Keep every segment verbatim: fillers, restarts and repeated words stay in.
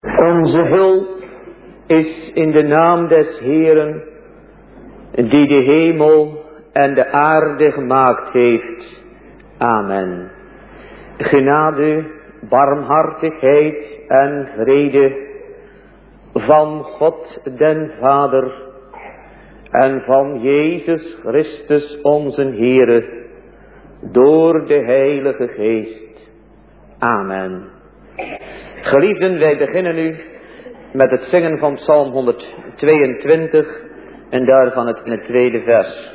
Onze hulp is in de naam des Heeren, die de hemel en de aarde gemaakt heeft. Amen. Genade, barmhartigheid en vrede van God den Vader en van Jezus Christus onze Heere, door de Heilige Geest. Amen. Geliefden, wij beginnen nu met het zingen van Psalm honderdtweeëntwintig en daarvan het, het tweede vers.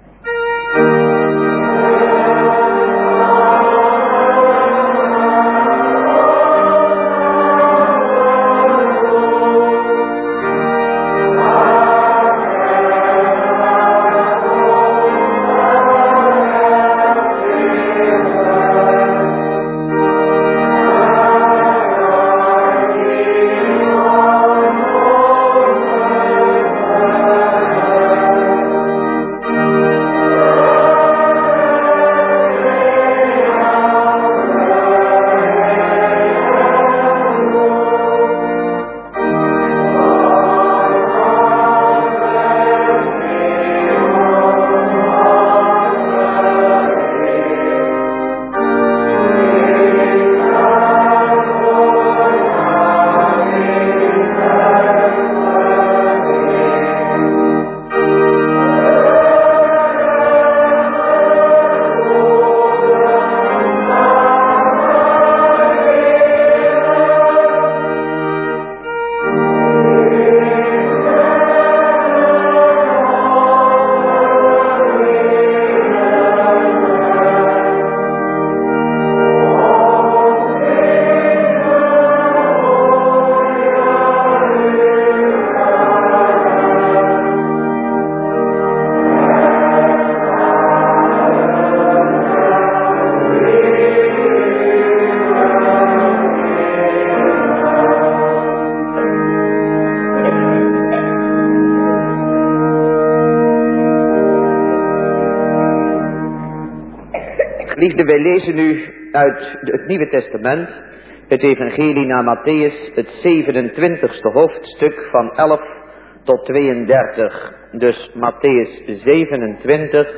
Liefde, wij lezen nu uit het Nieuwe Testament, het Evangelie naar Mattheüs, het zevenentwintigste hoofdstuk van elf tot tweeëndertig. Dus Mattheüs zevenentwintig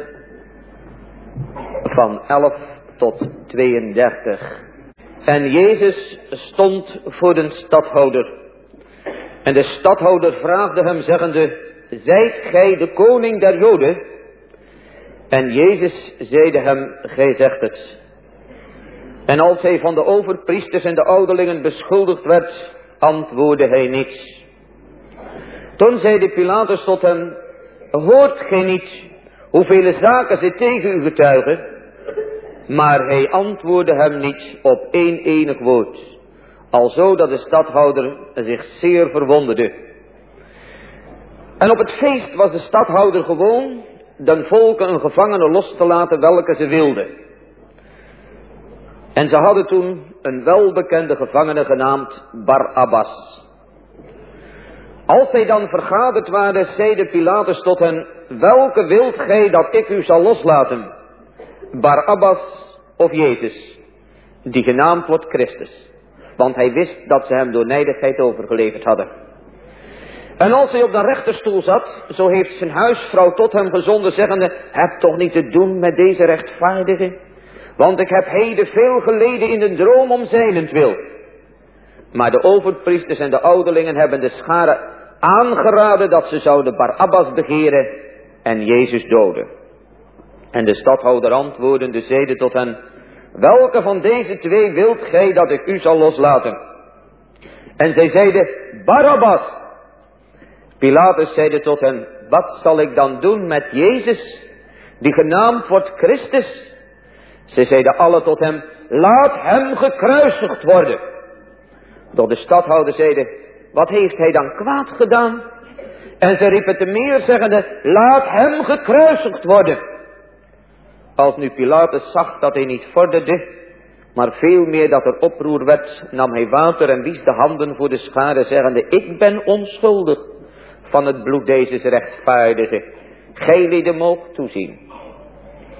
van elf tot tweeëndertig. En Jezus stond voor de stadhouder. En de stadhouder vraagde hem zeggende: zijt gij de koning der Joden? En Jezus zeide hem: gij zegt het. En als hij van de overpriesters en de ouderlingen beschuldigd werd, antwoordde hij niets. Toen zeide Pilatus tot hem: hoort gij niet hoeveel zaken ze tegen u getuigen? Maar hij antwoordde hem niet op één enig woord, alzo dat de stadhouder zich zeer verwonderde. En op het feest was de stadhouder gewoon den volken een gevangene los te laten welke ze wilden. En ze hadden toen een welbekende gevangene genaamd Barabbas. Als zij dan vergaderd waren, zeide Pilatus tot hen: welke wilt gij dat ik u zal loslaten? Barabbas of Jezus, die genaamd wordt Christus? Want hij wist dat ze hem door nijdigheid overgeleverd hadden. En als hij op de rechterstoel zat, zo heeft zijn huisvrouw tot hem gezonden, zeggende: heb toch niet te doen met deze rechtvaardige, want ik heb heden veel geleden in de droom om zijnentwil. Maar de overpriesters en de ouderlingen hebben de schare aangeraden dat ze zouden Barabbas begeren en Jezus doden. En de stadhouder antwoordende zeide tot hen: welke van deze twee wilt gij dat ik u zal loslaten? En zij zeiden: Barabbas. Pilatus zeide tot hen: wat zal ik dan doen met Jezus, die genaamd wordt Christus? Zij zeiden alle tot hem: laat hem gekruisigd worden. Doch de stadhouder zeide: wat heeft hij dan kwaad gedaan? En zij riepen te meer zeggende: laat hem gekruisigd worden. Als nu Pilatus zag dat hij niet vorderde, maar veel meer dat er oproer werd, nam hij water en wies de handen voor de schare, zeggende: ik ben onschuldig van het bloed deze rechtvaardige. Gij lieden moogt toezien.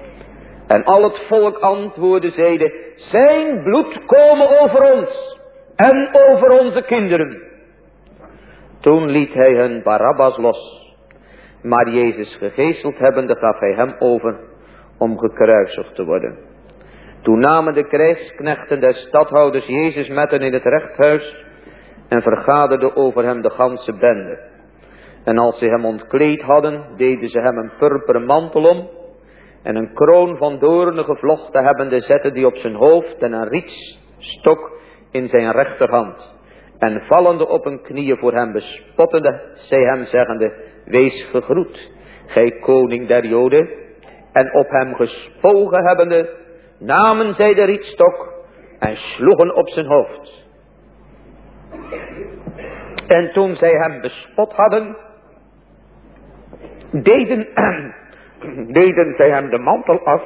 En al het volk antwoordde, zeide: zijn bloed komen over ons en over onze kinderen. Toen liet hij hun Barabbas los, maar Jezus gegezeld hebbende gaf hij hem over om gekruisigd te worden. Toen namen de krijgsknechten des stadhouders Jezus met hen in het rechthuis en vergaderden over hem de ganse bende. En als ze hem ontkleed hadden, deden ze hem een purperen mantel om en een kroon van doornen gevlochten hebbende zetten die op zijn hoofd en een rietstok in zijn rechterhand. En vallende op hun knieën voor hem bespottende, zij hem zeggende, wees gegroet, gij koning der Joden. En op hem gespogen hebbende, namen zij de rietstok en sloegen op zijn hoofd. En toen zij hem bespot hadden, deden, deden zij hem de mantel af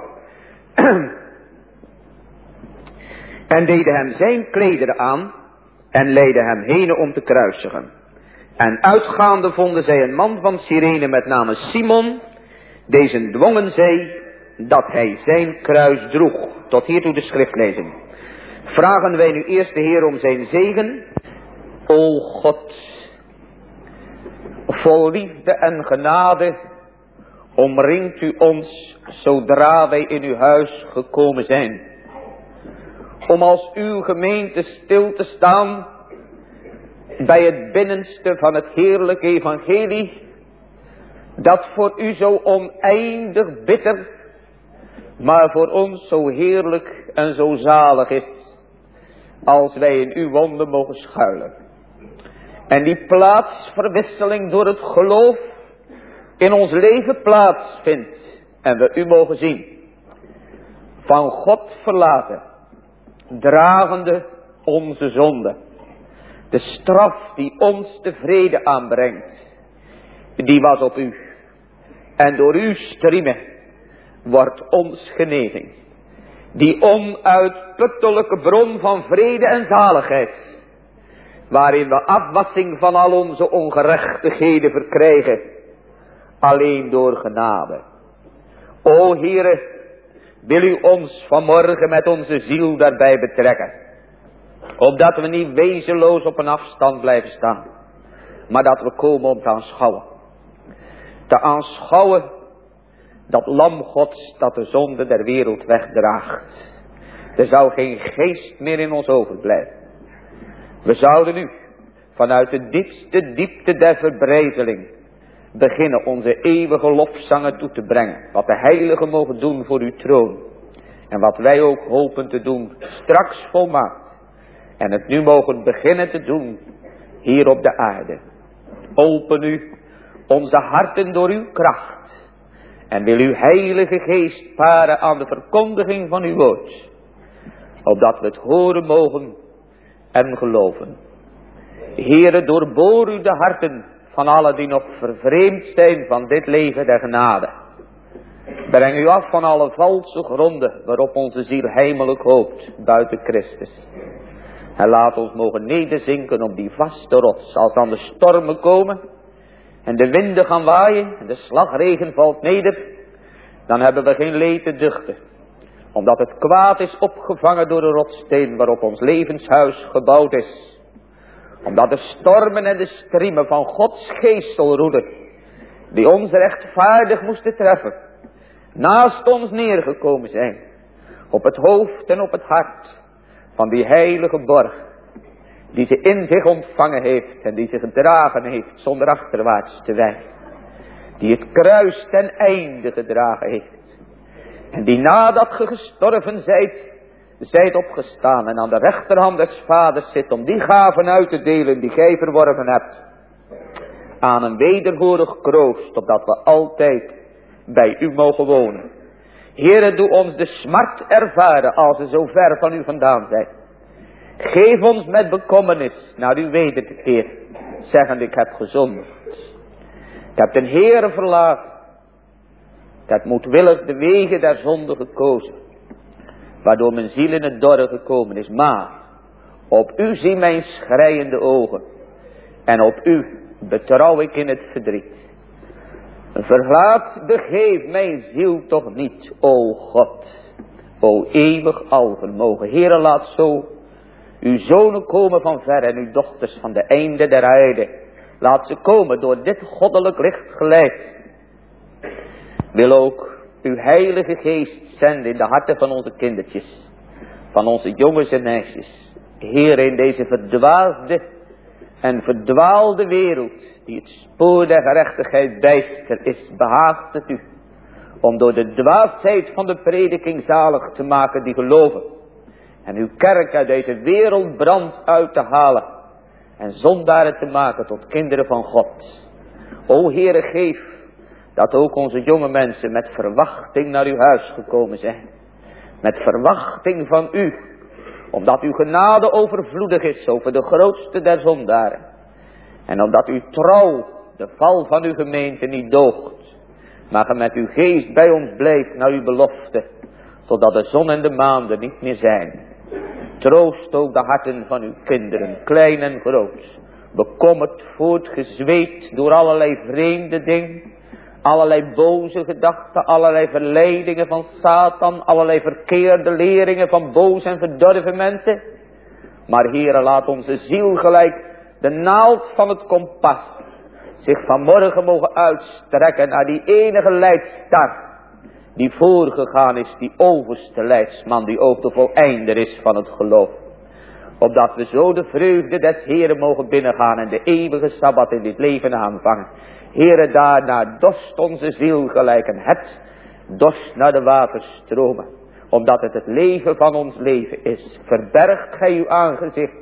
en deden hem zijn klederen aan en leidden hem heen om te kruisigen. En uitgaande vonden zij een man van Cyrene met name Simon. Deze dwongen zij dat hij zijn kruis droeg. Tot hiertoe de schriftlezing. Vragen wij nu eerst de Heer om zijn zegen. O God, vol liefde en genade omringt u ons zodra wij in uw huis gekomen zijn. Om als uw gemeente stil te staan bij het binnenste van het heerlijke evangelie, dat voor u zo oneindig bitter, maar voor ons zo heerlijk en zo zalig is, als wij in uw wonden mogen schuilen. En die plaatsverwisseling door het geloof in ons leven plaatsvindt en we u mogen zien. Van God verlaten, dragende onze zonde. De straf die ons de vrede aanbrengt, die was op u. En door uw striemen wordt ons genezing. Die onuitputtelijke bron van vrede en zaligheid, waarin we afwassing van al onze ongerechtigheden verkrijgen, alleen door genade. O Heere, wil u ons vanmorgen met onze ziel daarbij betrekken, opdat we niet wezenloos op een afstand blijven staan, maar dat we komen om te aanschouwen. Te aanschouwen dat lam Gods dat de zonde der wereld wegdraagt. Er zou geen geest meer in ons overblijven. We zouden nu vanuit de diepste diepte der verbrijzeling beginnen onze eeuwige lofzangen toe te brengen. Wat de heiligen mogen doen voor uw troon. En wat wij ook hopen te doen straks volmaakt. En het nu mogen beginnen te doen hier op de aarde. Open u onze harten door uw kracht. En wil uw heilige geest paren aan de verkondiging van uw woord. Opdat we het horen mogen en geloven. Heere, doorboor u de harten van allen die nog vervreemd zijn van dit leven der genade. Breng u af van alle valse gronden waarop onze ziel heimelijk hoopt buiten Christus. En laat ons mogen nederzinken op die vaste rots als dan de stormen komen en de winden gaan waaien en de slagregen valt neder. Dan hebben we geen leed te duchten, omdat het kwaad is opgevangen door de rotssteen waarop ons levenshuis gebouwd is. Omdat de stormen en de striemen van Gods geestelroeder, die ons rechtvaardig moesten treffen, naast ons neergekomen zijn, op het hoofd en op het hart van die heilige borg, die ze in zich ontvangen heeft en die ze gedragen heeft zonder achterwaarts te wijken. Die het kruis ten einde gedragen heeft. En die nadat ge gestorven zijt, zijt opgestaan en aan de rechterhand des vaders zit om die gaven uit te delen die gij verworven hebt. Aan een wederhorig kroost, opdat we altijd bij u mogen wonen. Heere, doe ons de smart ervaren als we zo ver van u vandaan zijn. Geef ons met bekommernis naar uw weder te keren, zeggend ik heb gezondigd. Ik heb den Heere verlaten. Ik heb moedwillig de wegen der zonde gekozen, waardoor mijn ziel in het dorre gekomen is. Maar op u zien mijn schreiende ogen en op u betrouw ik in het verdriet. Verlaat, begeef mijn ziel toch niet, o God, o eeuwig alvermogen. Heere, laat zo Uw zonen komen van ver en uw dochters van de einde der aarde. Laat ze komen door dit goddelijk licht geleid. Wil ook uw heilige geest zenden in de harten van onze kindertjes. Van onze jongens en meisjes. Heer, in deze verdwaasde en verdwaalde wereld. Die het spoor der gerechtigheid bijster is. Behaagt het u. Om door de dwaasheid van de prediking zalig te maken die geloven. En uw kerk uit deze wereldbrand uit te halen. En zondaren te maken tot kinderen van God. O Heere, geef dat ook onze jonge mensen met verwachting naar uw huis gekomen zijn. Met verwachting van u. Omdat uw genade overvloedig is over de grootste der zondaren. En omdat uw trouw de val van uw gemeente niet doogt. Maar ge met uw geest bij ons blijft naar uw belofte. Totdat de zon en de maan er niet meer zijn. Troost ook de harten van uw kinderen, klein en groot. Bekommerd, voortgezweept door allerlei vreemde dingen. Allerlei boze gedachten, allerlei verleidingen van Satan. Allerlei verkeerde leringen van boze en verdorven mensen. Maar Heere, laat onze ziel gelijk de naald van het kompas zich vanmorgen mogen uitstrekken naar die enige leidstar. Die voorgegaan is, die overste leidsman, die ook de voleinder is van het geloof. Opdat we zo de vreugde des Heeren mogen binnengaan en de eeuwige Sabbat in dit leven aanvangen. Heere, daarna dorst onze ziel gelijk een het dorst naar de waterstromen. Omdat het het leven van ons leven is. Verbergt gij uw aangezicht.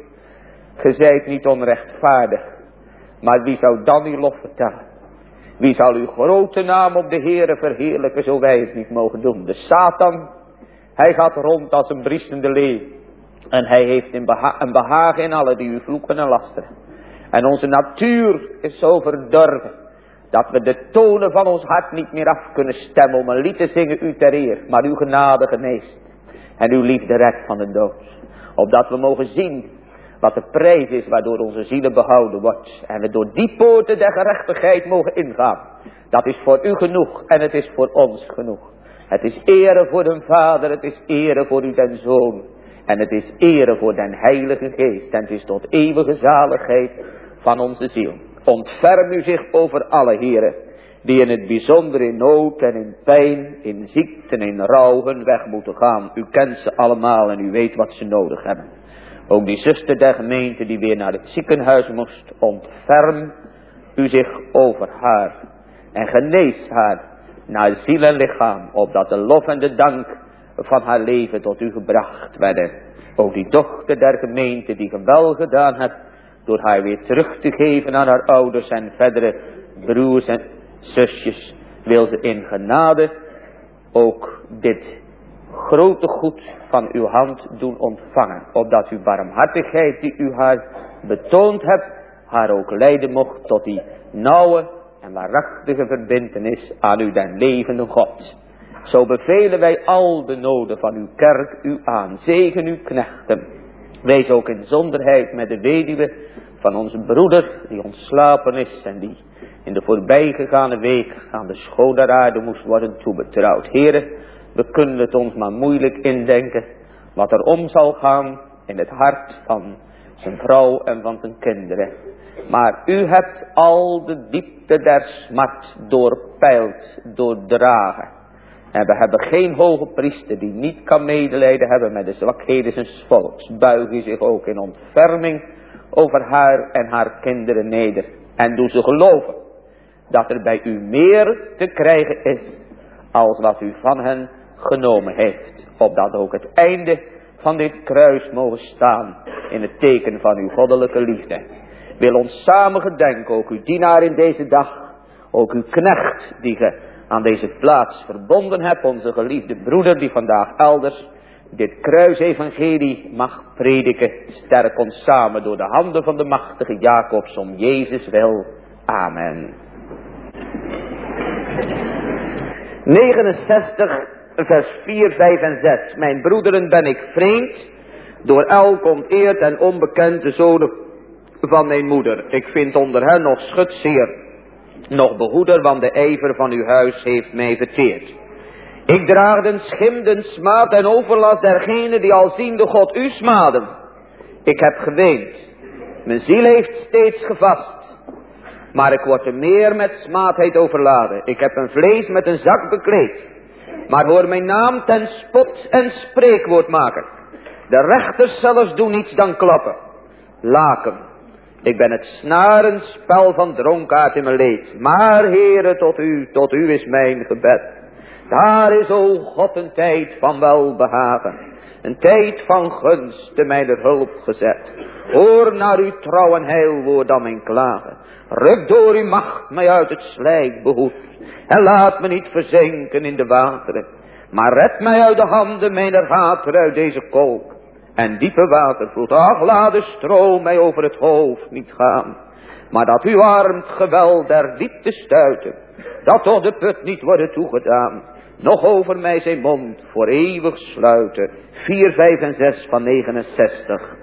Ge zijt niet onrechtvaardig. Maar wie zou dan uw lof vertellen? Wie zal uw grote naam op de Heere verheerlijken, zo wij het niet mogen doen? De Satan, hij gaat rond als een briesende leeuw. En hij heeft een, beha een behagen in alle die u vloeken en lasteren. En onze natuur is zo verdorven, dat we de tonen van ons hart niet meer af kunnen stemmen om een lied te zingen u ter eer. Maar uw genade geneest. En uw liefde redt van de dood. Opdat we mogen zien wat de prijs is waardoor onze zielen behouden wordt. En we door die poorten der gerechtigheid mogen ingaan. Dat is voor u genoeg en het is voor ons genoeg. Het is ere voor den Vader, het is ere voor u den Zoon. En het is ere voor den Heilige Geest. En het is tot eeuwige zaligheid van onze ziel. Ontferm u zich over alle heren, die in het bijzonder in nood en in pijn, in ziekte en in rouw hun weg moeten gaan. U kent ze allemaal en u weet wat ze nodig hebben. Ook die zuster der gemeente die weer naar het ziekenhuis moest, ontferm u zich over haar. En genees haar naar ziel en lichaam, opdat de lof en de dank van haar leven tot u gebracht werden. Ook die dochter der gemeente die ge wel gedaan hebt, door haar weer terug te geven aan haar ouders en verdere broers en zusjes, wil ze in genade ook dit grote goed van uw hand doen ontvangen. Opdat uw barmhartigheid die u haar betoond hebt, haar ook leiden mocht tot die nauwe en waarachtige verbintenis aan u den levende God. Zo bevelen wij al de noden van uw kerk u aan. Zegen uw knechten. Wees ook in zonderheid met de weduwe van onze broeder die ontslapen is en die in de voorbijgegane week aan de schoon der aarde moest worden toebetrouwd. Here, we kunnen het ons maar moeilijk indenken wat er om zal gaan in het hart van zijn vrouw en van zijn kinderen. Maar u hebt al de diepte der smart doorpeild, doordragen. En we hebben geen hoge priester die niet kan medelijden hebben met de zwakheden zijn volks. Buig u zich ook in ontferming over haar en haar kinderen neder. En doe ze geloven dat er bij u meer te krijgen is als wat u van hen genomen heeft. Opdat ook het einde van dit kruis mogen staan in het teken van uw goddelijke liefde. Wil ons samen gedenken, ook uw dienaar in deze dag, ook uw knecht die ge aan deze plaats verbonden hebt, onze geliefde broeder die vandaag elders dit kruisevangelie mag prediken. Sterk ons samen door de handen van de machtige Jacobs om Jezus wil. Amen. negenenzestig vers vier, vijf en zes. Mijn broederen, ben ik vreemd, door elk onteerd en onbekend de zonen van mijn moeder. Ik vind onder hen nog schutzeer, nog behoeder, want de ijver van uw huis heeft mij verteerd. Ik draag den schim, den smaad en overlast dergenen die al ziende God u smaden. Ik heb geweend. Mijn ziel heeft steeds gevast. Maar ik word er meer met smaadheid overladen. Ik heb een vlees met een zak bekleed. Maar hoor mijn naam ten spot en spreekwoord maken. De rechters zelfs doen niets dan klappen. Laken. Ik ben het snarenspel van dronkaard in mijn leed. Maar Heere, tot u, tot u is mijn gebed. Daar is, o God, een tijd van welbehagen. Een tijd van gunst te mijner hulp gezet. Hoor naar uw trouw en heilwoord dan mijn klagen. Ruk door uw macht mij uit het slijk behoed. En laat me niet verzinken in de wateren. Maar red mij uit de handen mijner hater uit deze kolk. En diepe water voelt, ach, laat de stroom mij over het hoofd niet gaan. Maar dat uw arm het geweld der diepte stuiten. Dat toch de put niet worden toegedaan. Nog over mij zijn mond voor eeuwig sluiten. vier, vijf en zes van negenenzestig.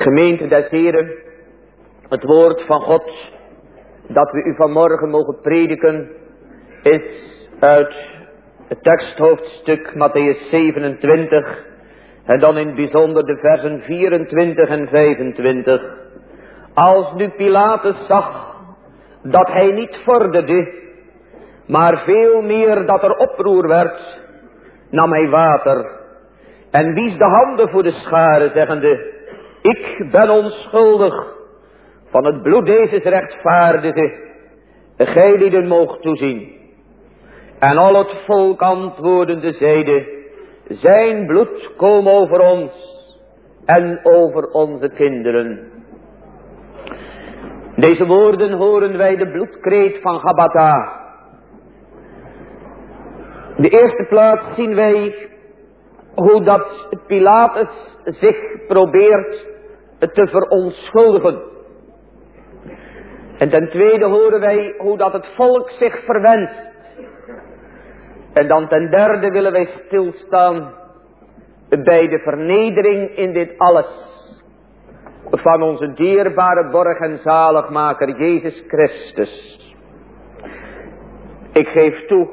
Gemeente des Heren, het woord van God dat we u vanmorgen mogen prediken is uit het teksthoofdstuk Mattheüs zevenentwintig en dan in het bijzonder de versen vierentwintig en vijfentwintig. Als nu Pilatus zag dat hij niet vorderde, maar veel meer dat er oproer werd, nam hij water en wies de handen voor de scharen, zeggende: ik ben onschuldig van het bloed deze rechtvaardige, gij lieden moogt toezien. En al het volk antwoordende zeide: zijn bloed kom over ons en over onze kinderen. Deze woorden horen wij de bloedkreet van Gabbatha. De eerste plaats zien wij hoe dat Pilatus zich probeert te verontschuldigen. En ten tweede horen wij hoe dat het volk zich verwendt. En dan ten derde willen wij stilstaan bij de vernedering in dit alles van onze dierbare borg en zaligmaker Jezus Christus. Ik geef toe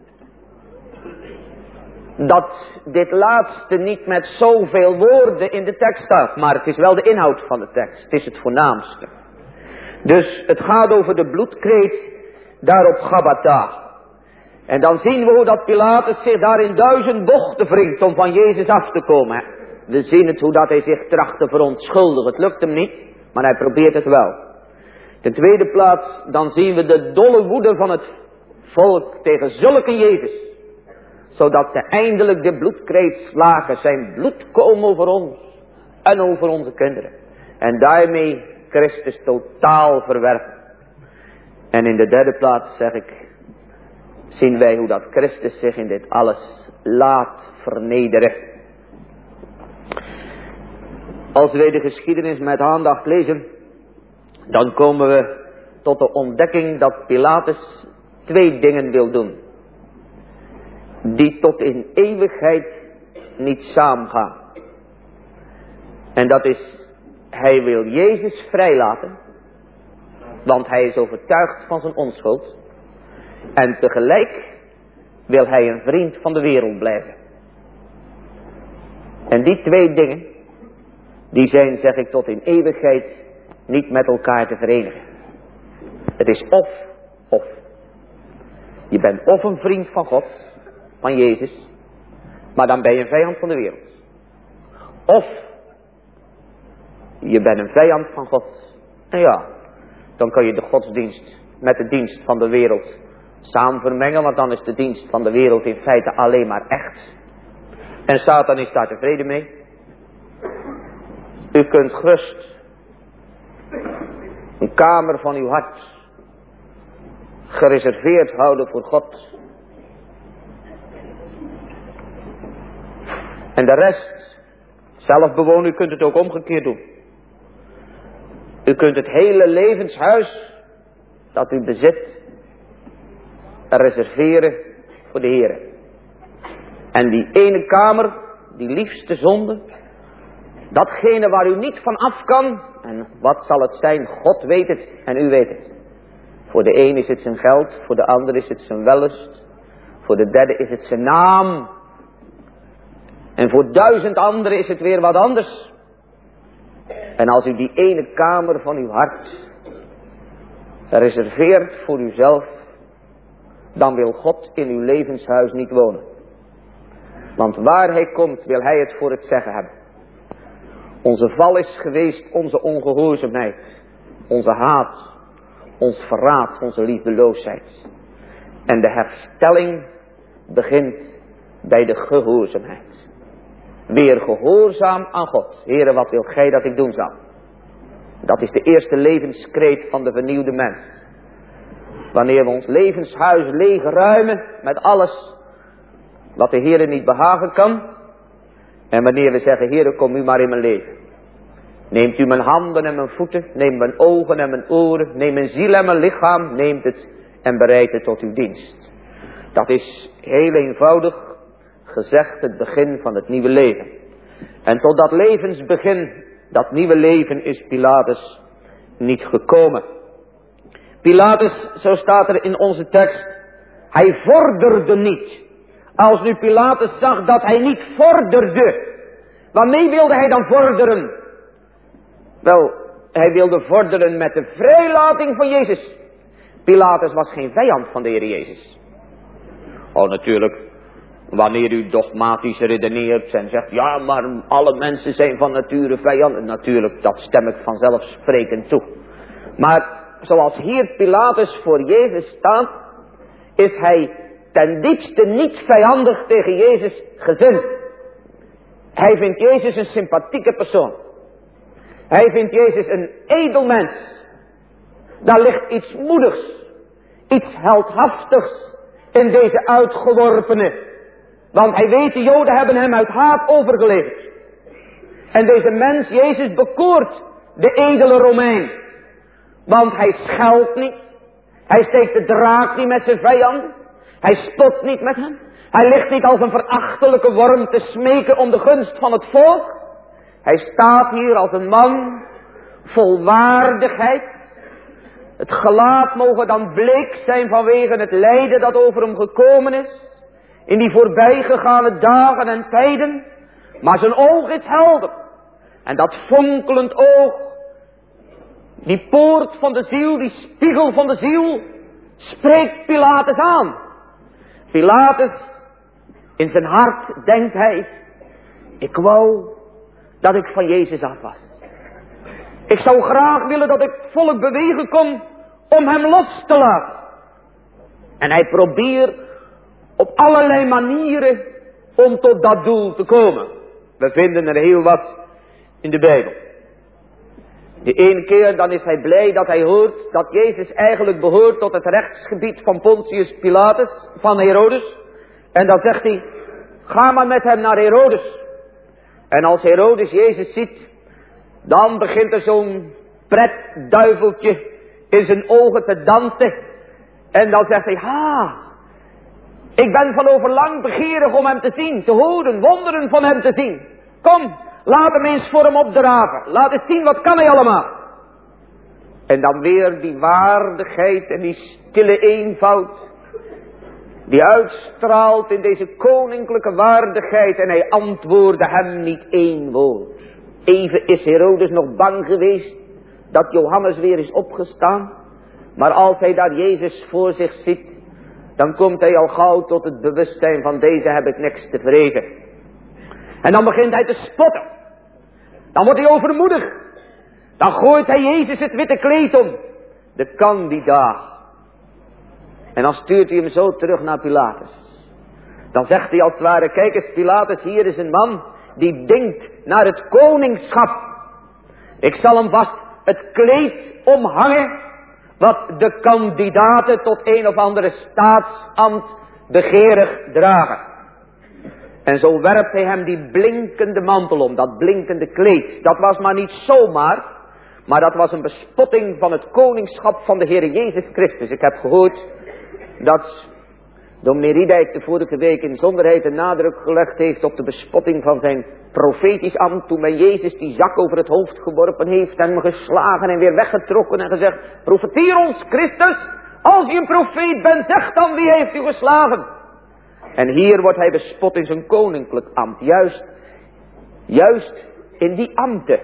dat dit laatste niet met zoveel woorden in de tekst staat, maar het is wel de inhoud van de tekst. Het is het voornaamste. Dus het gaat over de bloedkreet daar op Gabbatha. En dan zien we hoe dat Pilatus zich daar in duizend bochten wringt om van Jezus af te komen. We zien het hoe dat hij zich tracht te verontschuldigen. Het lukt hem niet, maar hij probeert het wel. Ten tweede plaats, dan zien we de dolle woede van het volk tegen zulke Jezus. Zodat ze eindelijk de bloedkreet slagen. Zijn bloed komen over ons en over onze kinderen. En daarmee Christus totaal verwerpen. En in de derde plaats zeg ik, zien wij hoe dat Christus zich in dit alles laat vernederen. Als wij de geschiedenis met aandacht lezen, dan komen we tot de ontdekking dat Pilatus twee dingen wil doen, die tot in eeuwigheid niet samengaan. En dat is, hij wil Jezus vrijlaten, want hij is overtuigd van zijn onschuld. En tegelijk wil hij een vriend van de wereld blijven. En die twee dingen, die zijn, zeg ik, tot in eeuwigheid niet met elkaar te verenigen. Het is of, of. Je bent of een vriend van God, van Jezus, maar dan ben je een vijand van de wereld. Of je bent een vijand van God. En ja, dan kan je de godsdienst met de dienst van de wereld samen vermengen, want dan is de dienst van de wereld in feite alleen maar echt. En Satan is daar tevreden mee. U kunt gerust een kamer van uw hart gereserveerd houden voor God. En de rest zelf bewonen, u kunt het ook omgekeerd doen. U kunt het hele levenshuis dat u bezit reserveren voor de Heer. En die ene kamer, die liefste zonde, datgene waar u niet van af kan, en wat zal het zijn? God weet het en u weet het. Voor de een is het zijn geld, voor de ander is het zijn wellust, voor de derde is het zijn naam. En voor duizend anderen is het weer wat anders. En als u die ene kamer van uw hart reserveert voor uzelf, dan wil God in uw levenshuis niet wonen. Want waar hij komt, wil hij het voor het zeggen hebben. Onze val is geweest onze ongehoorzaamheid, onze haat, ons verraad, onze liefdeloosheid. En de herstelling begint bij de gehoorzaamheid. Weer gehoorzaam aan God. Heere, wat wil gij dat ik doen zal? Dat is de eerste levenskreet van de vernieuwde mens. Wanneer we ons levenshuis leegruimen met alles wat de Heere niet behagen kan. En wanneer we zeggen, Heere, kom u maar in mijn leven. Neemt u mijn handen en mijn voeten, neem mijn ogen en mijn oren, neem mijn ziel en mijn lichaam, neemt het en bereidt het tot uw dienst. Dat is heel eenvoudig gezegd het begin van het nieuwe leven. En tot dat levensbegin dat nieuwe leven is Pilatus niet gekomen. Pilatus, zo staat er in onze tekst, hij vorderde niet. Als nu Pilatus zag dat hij niet vorderde, waarmee wilde hij dan vorderen? Wel, hij wilde vorderen met de vrijlating van Jezus. Pilatus was geen vijand van de Heer Jezus. Oh, natuurlijk, wanneer u dogmatisch redeneert en zegt, ja, maar alle mensen zijn van nature vijanden. Natuurlijk, dat stem ik vanzelfsprekend toe. Maar zoals hier Pilatus voor Jezus staat, is hij ten diepste niet vijandig tegen Jezus gezind. Hij vindt Jezus een sympathieke persoon. Hij vindt Jezus een edel mens. Daar ligt iets moedigs, iets heldhaftigs in deze uitgeworpene. Want hij weet, de Joden hebben hem uit haat overgeleverd. En deze mens, Jezus, bekoort de edele Romein. Want hij scheldt niet. Hij steekt de draak niet met zijn vijanden. Hij spot niet met hem. Hij ligt niet als een verachtelijke worm te smeken om de gunst van het volk. Hij staat hier als een man vol waardigheid. Het gelaat mogen dan bleek zijn vanwege het lijden dat over hem gekomen is. In die voorbijgegane dagen en tijden. Maar zijn oog is helder. En dat fonkelend oog, die poort van de ziel, die spiegel van de ziel, spreekt Pilatus aan. Pilatus, in zijn hart denkt hij, ik wou dat ik van Jezus af was. Ik zou graag willen dat ik het volk bewegen kon om hem los te laten. En hij probeert op allerlei manieren om tot dat doel te komen. We vinden er heel wat in de Bijbel. De ene keer dan is hij blij dat hij hoort dat Jezus eigenlijk behoort tot het rechtsgebied van Pontius Pilatus, van Herodes. En dan zegt hij, ga maar met hem naar Herodes. En als Herodes Jezus ziet, dan begint er zo'n pretduiveltje in zijn ogen te dansen. En dan zegt hij, ha, ik ben van overlang begeerig om hem te zien, te horen, wonderen van hem te zien. Kom, laat hem eens voor hem opdraven. Laat eens zien, wat kan hij allemaal. En dan weer die waardigheid en die stille eenvoud, die uitstraalt in deze koninklijke waardigheid. En hij antwoordde hem niet één woord. Even is Herodes nog bang geweest dat Johannes weer is opgestaan. Maar als hij daar Jezus voor zich ziet, dan komt hij al gauw tot het bewustzijn van deze heb ik niks te vrezen. En dan begint hij te spotten. Dan wordt hij overmoedig. Dan gooit hij Jezus het witte kleed om. De kandidaat. En dan stuurt hij hem zo terug naar Pilatus. Dan zegt hij als het ware, kijk eens Pilatus, hier is een man die denkt naar het koningschap. Ik zal hem vast het kleed omhangen, wat de kandidaten tot een of andere staatsambt begeerig dragen. En zo werpt hij hem die blinkende mantel om, dat blinkende kleed. Dat was maar niet zomaar, maar dat was een bespotting van het koningschap van de Heer Jezus Christus. Ik heb gehoord dat dominee Riedijk de vorige week in zonderheid een nadruk gelegd heeft op de bespotting van zijn profetisch ambt, toen men Jezus die zak over het hoofd geworpen heeft en hem geslagen en weer weggetrokken en gezegd, profeteer ons Christus, als je een profeet bent, zeg dan wie heeft u geslagen. En hier wordt hij bespot in zijn koninklijk ambt, juist, juist in die ambten,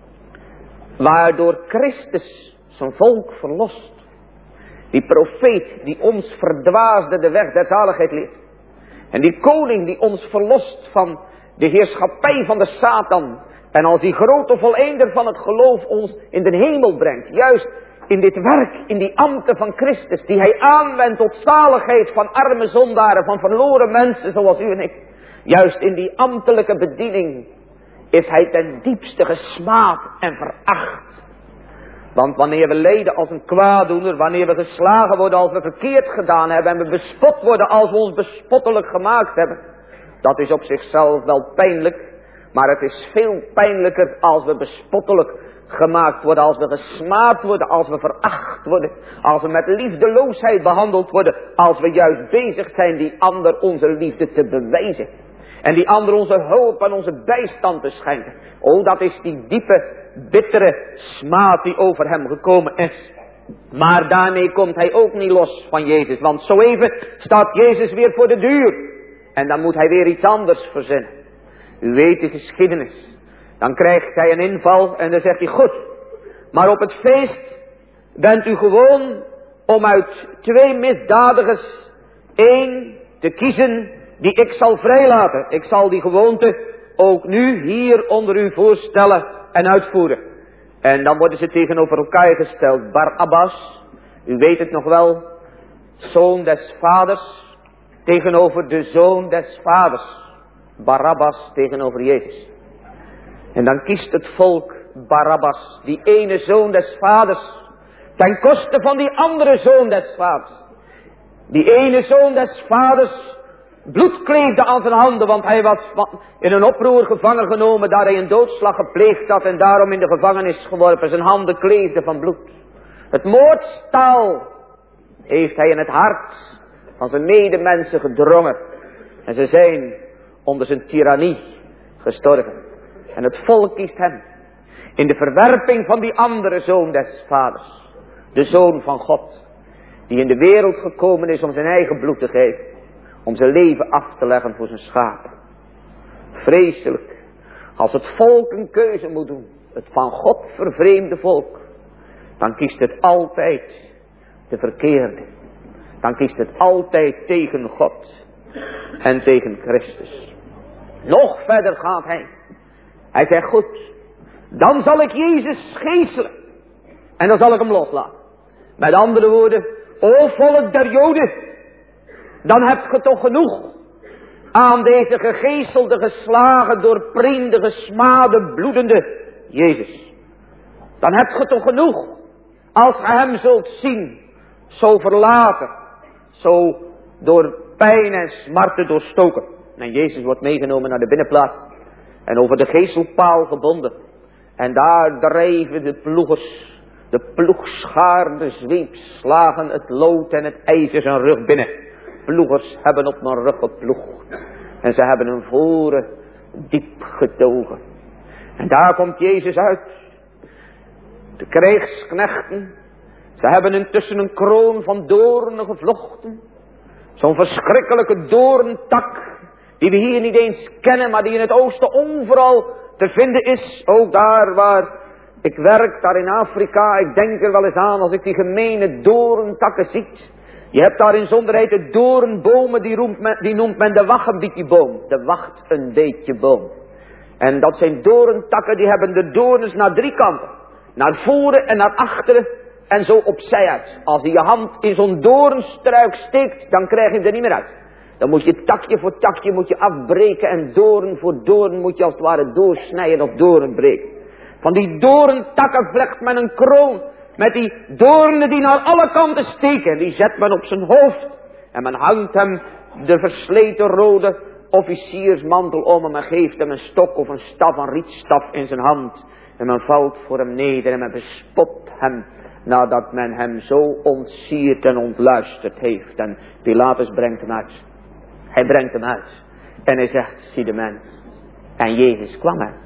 waardoor Christus zijn volk verlost. Die profeet die ons verdwaasde de weg der zaligheid leert. En die koning die ons verlost van de heerschappij van de Satan. En als die grote voleinder van het geloof ons in de hemel brengt. Juist in dit werk, in die ambten van Christus. Die hij aanwendt tot zaligheid van arme zondaren, van verloren mensen zoals u en ik. Juist in die ambtelijke bediening is hij ten diepste gesmaad en veracht. Want wanneer we lijden als een kwaaddoener, wanneer we geslagen worden als we verkeerd gedaan hebben en we bespot worden als we ons bespottelijk gemaakt hebben, dat is op zichzelf wel pijnlijk, maar het is veel pijnlijker als we bespottelijk gemaakt worden, als we gesmaad worden, als we veracht worden, als we met liefdeloosheid behandeld worden, als we juist bezig zijn die ander onze liefde te bewijzen. En die ander onze hulp en onze bijstand te schenken. Oh, dat is die diepe, bittere smaad die over hem gekomen is. Maar daarmee komt hij ook niet los van Jezus. Want zo even staat Jezus weer voor de deur. En dan moet hij weer iets anders verzinnen. U weet de geschiedenis. Dan krijgt hij een inval en dan zegt hij, goed. Maar op het feest bent u gewoon om uit twee misdadigers één te kiezen die ik zal vrijlaten. Ik zal die gewoonte ook nu hier onder u voorstellen en uitvoeren. En dan worden ze tegenover elkaar gesteld. Barabbas, u weet het nog wel, zoon des vaders, tegenover de zoon des vaders. Barabbas tegenover Jezus. En dan kiest het volk Barabbas, die ene zoon des vaders, ten koste van die andere zoon des vaders. Die ene zoon des vaders, bloed kleefde aan zijn handen, want hij was in een oproer gevangen genomen, daar hij een doodslag gepleegd had en daarom in de gevangenis geworpen. Zijn handen kleefden van bloed. Het moordstaal heeft hij in het hart van zijn medemensen gedrongen. En ze zijn onder zijn tirannie gestorven. En het volk kiest hem. In de verwerping van die andere zoon des vaders. De zoon van God. Die in de wereld gekomen is om zijn eigen bloed te geven. Om zijn leven af te leggen voor zijn schapen. Vreselijk. Als het volk een keuze moet doen. Het van God vervreemde volk. Dan kiest het altijd de verkeerde. Dan kiest het altijd tegen God. En tegen Christus. Nog verder gaat hij. Hij zegt, goed. Dan zal ik Jezus geeselen. En dan zal ik hem loslaten. Met andere woorden. O volk der Joden. Dan hebt ge toch genoeg. Aan deze gegeeselde, geslagen, doorpriende, gesmade, bloedende Jezus. Dan hebt ge toch genoeg. Als ge hem zult zien. Zo verlaten. Zo door pijn en smarten doorstoken. En Jezus wordt meegenomen naar de binnenplaats. En over de geeselpaal gebonden. En daar drijven de ploegers. De ploegschaar, de zweepslagen, het lood en het ijzer zijn rug binnen. Ploegers hebben op mijn rug geploegd. En ze hebben hun voren diep getogen. En daar komt Jezus uit. De krijgsknechten. Ze hebben intussen een kroon van doornen gevlochten. Zo'n verschrikkelijke doorntak. Die we hier niet eens kennen, maar die in het oosten overal te vinden is. Ook daar waar ik werk, daar in Afrika. Ik denk er wel eens aan als ik die gemene doorntakken ziet. Je hebt daar in zonderheid de doornbomen, die, men, die noemt men de wacht een beetje boom. De wacht een beetje boom. En dat zijn doorntakken, die hebben de doorns naar drie kanten. Naar voren en naar achteren en zo opzij uit. Als je je hand in zo'n doornstruik steekt, dan krijg je het er niet meer uit. Dan moet je takje voor takje moet je afbreken en doorn voor doorn moet je als het ware doorsnijden of doornbreken. Van die doorntakken vlecht men een kroon. Met die doornen die naar alle kanten steken. Die zet men op zijn hoofd. En men hangt hem de versleten rode officiersmantel om. En men geeft hem een stok of een staf, een rietstaf in zijn hand. En men valt voor hem neder en men bespot hem. Nadat men hem zo ontsierd en ontluisterd heeft. En Pilatus brengt hem uit. Hij brengt hem uit. En hij zegt, zie de mens. En Jezus kwam uit.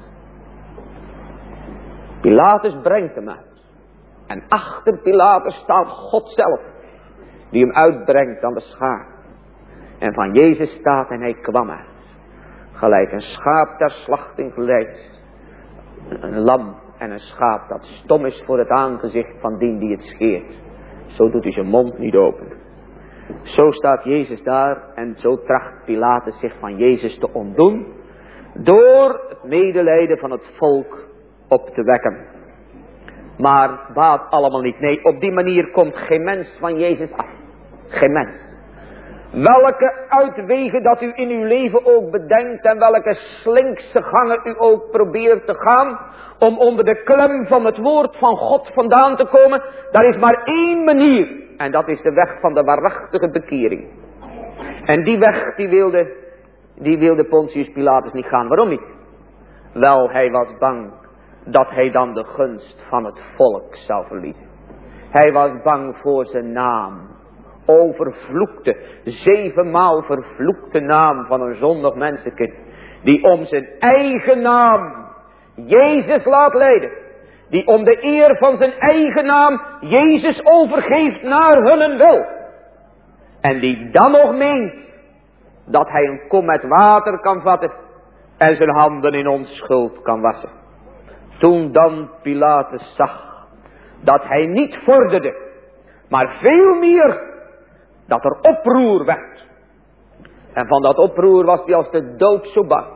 Pilatus brengt hem uit. En achter Pilatus staat God zelf. Die hem uitbrengt aan de schaar. En van Jezus staat en hij kwam uit. Gelijk een schaap ter slachting geleid. Een lam en een schaap dat stom is voor het aangezicht van die die het scheert. Zo doet hij zijn mond niet open. Zo staat Jezus daar en zo tracht Pilatus zich van Jezus te ontdoen. Door het medelijden van het volk op te wekken. Maar baat allemaal niet. Nee, op die manier komt geen mens van Jezus af. Geen mens. Welke uitwegen dat u in uw leven ook bedenkt en welke slinkse gangen u ook probeert te gaan om onder de klem van het woord van God vandaan te komen, daar is maar één manier en dat is de weg van de waarachtige bekering. En die weg die wilde, die wilde Pontius Pilatus niet gaan. Waarom niet? Wel, hij was bang dat hij dan de gunst van het volk zou verliezen. Hij was bang voor zijn naam O vervloekte, zevenmaal vervloekte naam van een zondig mensenkind. Die om zijn eigen naam Jezus laat leiden. Die om de eer van zijn eigen naam Jezus overgeeft naar hunnen wil. En die dan nog meent dat hij een kom met water kan vatten en zijn handen in onschuld kan wassen. Toen dan Pilatus zag dat hij niet vorderde, maar veel meer dat er oproer werd. En van dat oproer was hij als de dood zo bang.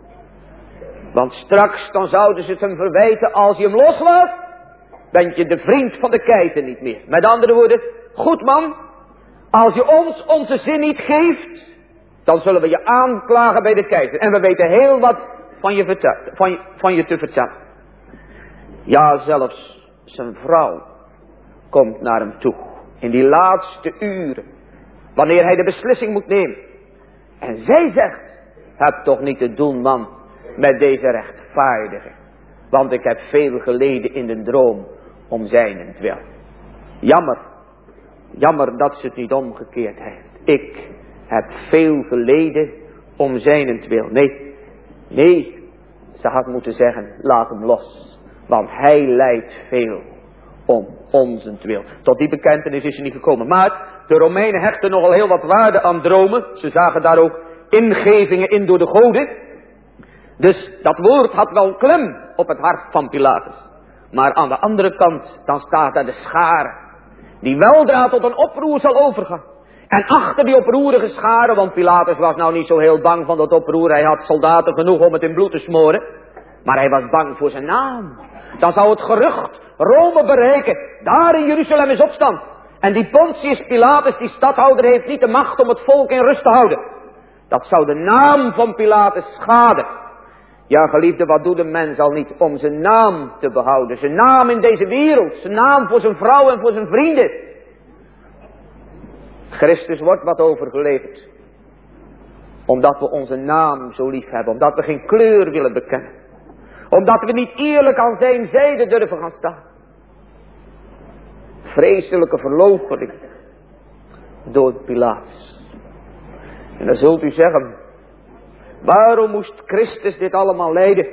Want straks dan zouden ze het hem verwijten, als je hem loslaat, ben je de vriend van de keizer niet meer. Met andere woorden, goed man, als je ons onze zin niet geeft, dan zullen we je aanklagen bij de keizer. En we weten heel wat van je, vertel, van je, van je te vertellen. Ja, zelfs zijn vrouw komt naar hem toe. In die laatste uren. Wanneer hij de beslissing moet nemen. En zij zegt, heb toch niet te doen man met deze rechtvaardige. Want ik heb veel geleden in de droom om zijnentwil. Jammer. Jammer dat ze het niet omgekeerd heeft. Ik heb veel geleden om zijnentwil. Nee, nee. Ze had moeten zeggen, laat hem los. Want hij lijdt veel om onzentwil. Tot die bekentenis is ze niet gekomen. Maar de Romeinen hechten nogal heel wat waarde aan dromen. Ze zagen daar ook ingevingen in door de goden. Dus dat woord had wel klem op het hart van Pilatus. Maar aan de andere kant, dan staat daar de schare. Die weldra tot een oproer zal overgaan. En achter die oproerige schare, want Pilatus was nou niet zo heel bang van dat oproer. Hij had soldaten genoeg om het in bloed te smoren. Maar hij was bang voor zijn naam. Dan zou het gerucht Rome bereiken. Daar in Jeruzalem is opstand. En die Pontius Pilatus, die stadhouder, heeft niet de macht om het volk in rust te houden. Dat zou de naam van Pilatus schaden. Ja, geliefde, wat doet een mens al niet om zijn naam te behouden? Zijn naam in deze wereld. Zijn naam voor zijn vrouw en voor zijn vrienden. Christus wordt wat overgeleverd. Omdat we onze naam zo lief hebben. Omdat we geen kleur willen bekennen. Omdat we niet eerlijk aan zijn zijde durven gaan staan. Vreselijke verloochening door Pilatus. En dan zult u zeggen, waarom moest Christus dit allemaal lijden?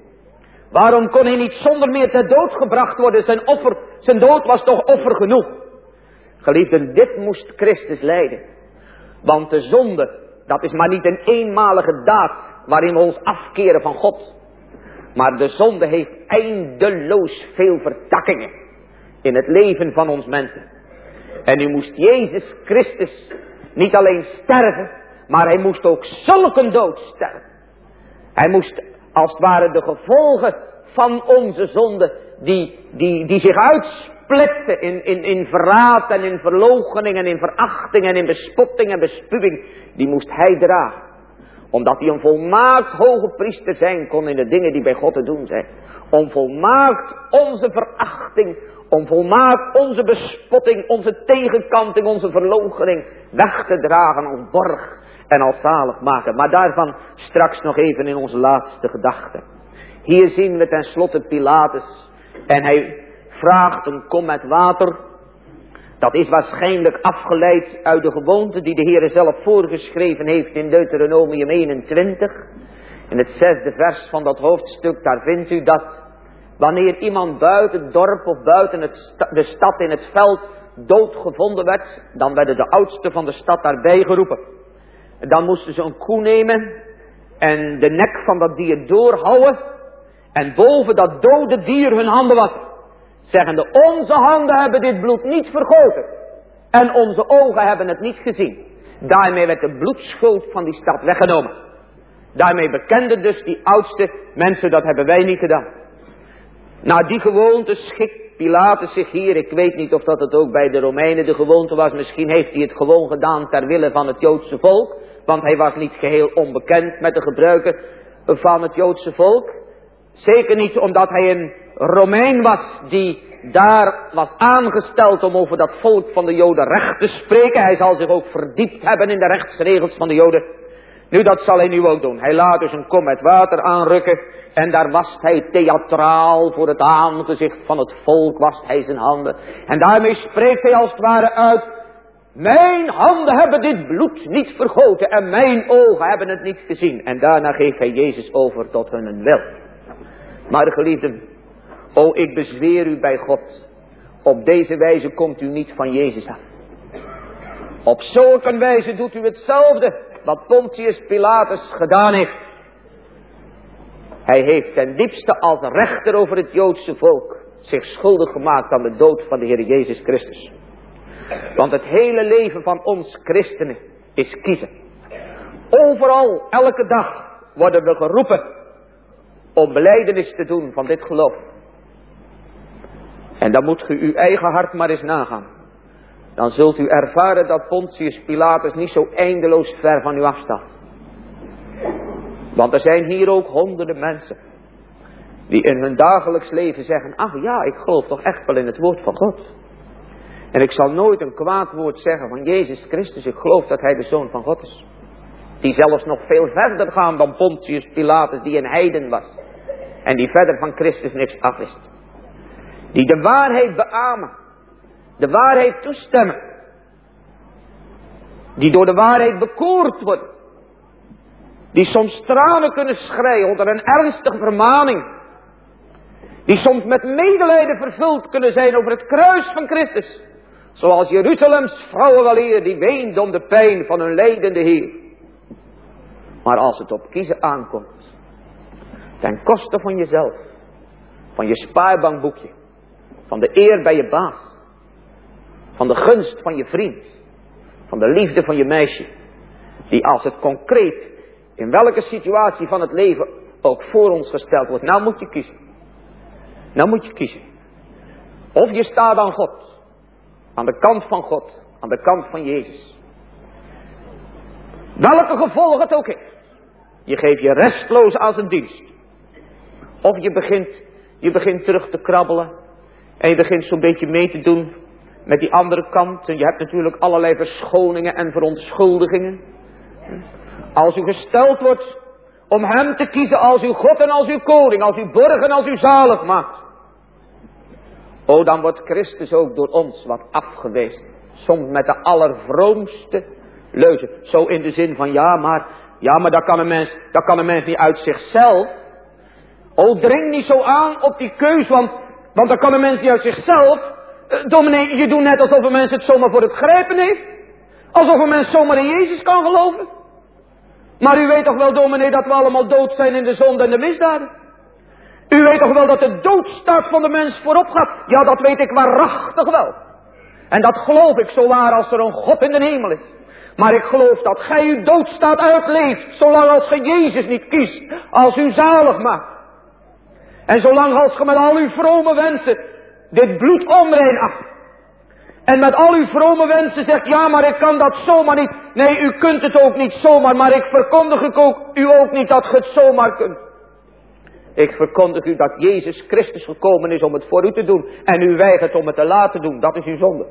Waarom kon hij niet zonder meer ter dood gebracht worden? Zijn offer, zijn dood was toch offer genoeg? Geliefden, dit moest Christus lijden. Want de zonde, dat is maar niet een eenmalige daad waarin we ons afkeren van God. Maar de zonde heeft eindeloos veel vertakkingen in het leven van ons mensen. En nu moest Jezus Christus niet alleen sterven, maar hij moest ook zulke dood sterven. Hij moest als het ware de gevolgen van onze zonde, die, die, die zich uitsplitten in, in, in verraad en in verloochening en in verachting en in bespotting en bespuwing, die moest hij dragen. Omdat hij een volmaakt hoge priester zijn kon in de dingen die bij God te doen zijn. Om volmaakt onze verachting, om volmaakt onze bespotting, onze tegenkanting, onze verloochening weg te dragen als borg en als zaligmaker. Maar daarvan straks nog even in onze laatste gedachte. Hier zien we tenslotte Pilatus en hij vraagt een kom met water. Dat is waarschijnlijk afgeleid uit de gewoonte die de Heer zelf voorgeschreven heeft in Deuteronomium eenentwintig. In het zesde vers van dat hoofdstuk, daar vindt u dat wanneer iemand buiten het dorp of buiten het sta, de stad in het veld doodgevonden werd, dan werden de oudsten van de stad daarbij geroepen. Dan moesten ze een koe nemen en de nek van dat dier doorhouwen en boven dat dode dier hun handen wassen. Zeggende, onze handen hebben dit bloed niet vergoten. En onze ogen hebben het niet gezien. Daarmee werd de bloedschuld van die stad weggenomen. Daarmee bekenden dus die oudste mensen, dat hebben wij niet gedaan. Nou, die gewoonte schikt Pilatus zich hier. Ik weet niet of dat het ook bij de Romeinen de gewoonte was. Misschien heeft hij het gewoon gedaan ter wille van het Joodse volk. Want hij was niet geheel onbekend met de gebruiken van het Joodse volk. Zeker niet omdat hij een Romein was die daar was aangesteld om over dat volk van de Joden recht te spreken. Hij zal zich ook verdiept hebben in de rechtsregels van de Joden. Nu, dat zal hij nu ook doen. Hij laat dus een kom met water aanrukken. En daar wast hij theatraal voor het aangezicht van het volk, wast hij zijn handen. En daarmee spreekt hij als het ware uit, Mijn handen hebben dit bloed niet vergoten en mijn ogen hebben het niet gezien. En daarna geeft hij Jezus over tot hun wil. Maar geliefden, o ik bezweer u bij God, op deze wijze komt u niet van Jezus af. Op zulke wijze doet u hetzelfde wat Pontius Pilatus gedaan heeft. Hij heeft ten diepste als rechter over het Joodse volk zich schuldig gemaakt aan de dood van de Heer Jezus Christus. Want het hele leven van ons christenen is kiezen. Overal, elke dag, worden we geroepen om belijdenis te doen van dit geloof. En dan moet u uw eigen hart maar eens nagaan. Dan zult u ervaren dat Pontius Pilatus niet zo eindeloos ver van u afstaat. Want er zijn hier ook honderden mensen die in hun dagelijks leven zeggen, ach ja, ik geloof toch echt wel in het woord van God. En ik zal nooit een kwaad woord zeggen van Jezus Christus, ik geloof dat hij de Zoon van God is. Die zelfs nog veel verder gaan dan Pontius Pilatus, die een heiden was. En die verder van Christus niks afwist. Die de waarheid beamen. De waarheid toestemmen. Die door de waarheid bekoord worden. Die soms tranen kunnen schreien onder een ernstige vermaning. Die soms met medelijden vervuld kunnen zijn over het kruis van Christus. Zoals Jeruzalems vrouwen weleer die weenden om de pijn van hun lijdende Heer. Maar als het op kiezen aankomt, ten koste van jezelf, van je spaarbankboekje, van de eer bij je baas, van de gunst van je vriend, van de liefde van je meisje, die als het concreet in welke situatie van het leven ook voor ons gesteld wordt, nou moet je kiezen. Nou moet je kiezen. Of je staat aan God, aan de kant van God, aan de kant van Jezus. Welke gevolgen het ook heeft. Je geeft je restloos aan zijn dienst. Of je begint, je begint terug te krabbelen. En je begint zo'n beetje mee te doen met die andere kant. En je hebt natuurlijk allerlei verschoningen en verontschuldigingen. Als u gesteld wordt om hem te kiezen als uw God en als uw koning, als uw borg en als uw zalig maakt. O, dan wordt Christus ook door ons wat afgewezen. Soms met de allervroomste leuzen. Zo in de zin van, ja maar, ja maar dat kan een mens, dat kan een mens niet uit zichzelf. O, dring niet zo aan op die keus, want, want dat kan een mens niet uit zichzelf. Uh, dominee, je doet net alsof een mens het zomaar voor het grijpen heeft. Alsof een mens zomaar in Jezus kan geloven. Maar u weet toch wel, dominee, dat we allemaal dood zijn in de zonde en de misdaden. U weet toch wel dat de doodstaat van de mens voorop gaat. Ja, dat weet ik waarachtig wel. En dat geloof ik zo waar als er een God in de hemel is. Maar ik geloof dat gij uw doodstaat uitleeft, zolang als gij Jezus niet kiest, als u zalig maakt. En zolang als ge met al uw vrome wensen dit bloed onrein acht. En met al uw vrome wensen zegt, ja maar ik kan dat zomaar niet. Nee, u kunt het ook niet zomaar, maar ik verkondig ik ook, u ook niet dat ge het zomaar kunt. Ik verkondig u dat Jezus Christus gekomen is om het voor u te doen. En u weigert om het te laten doen, dat is uw zonde.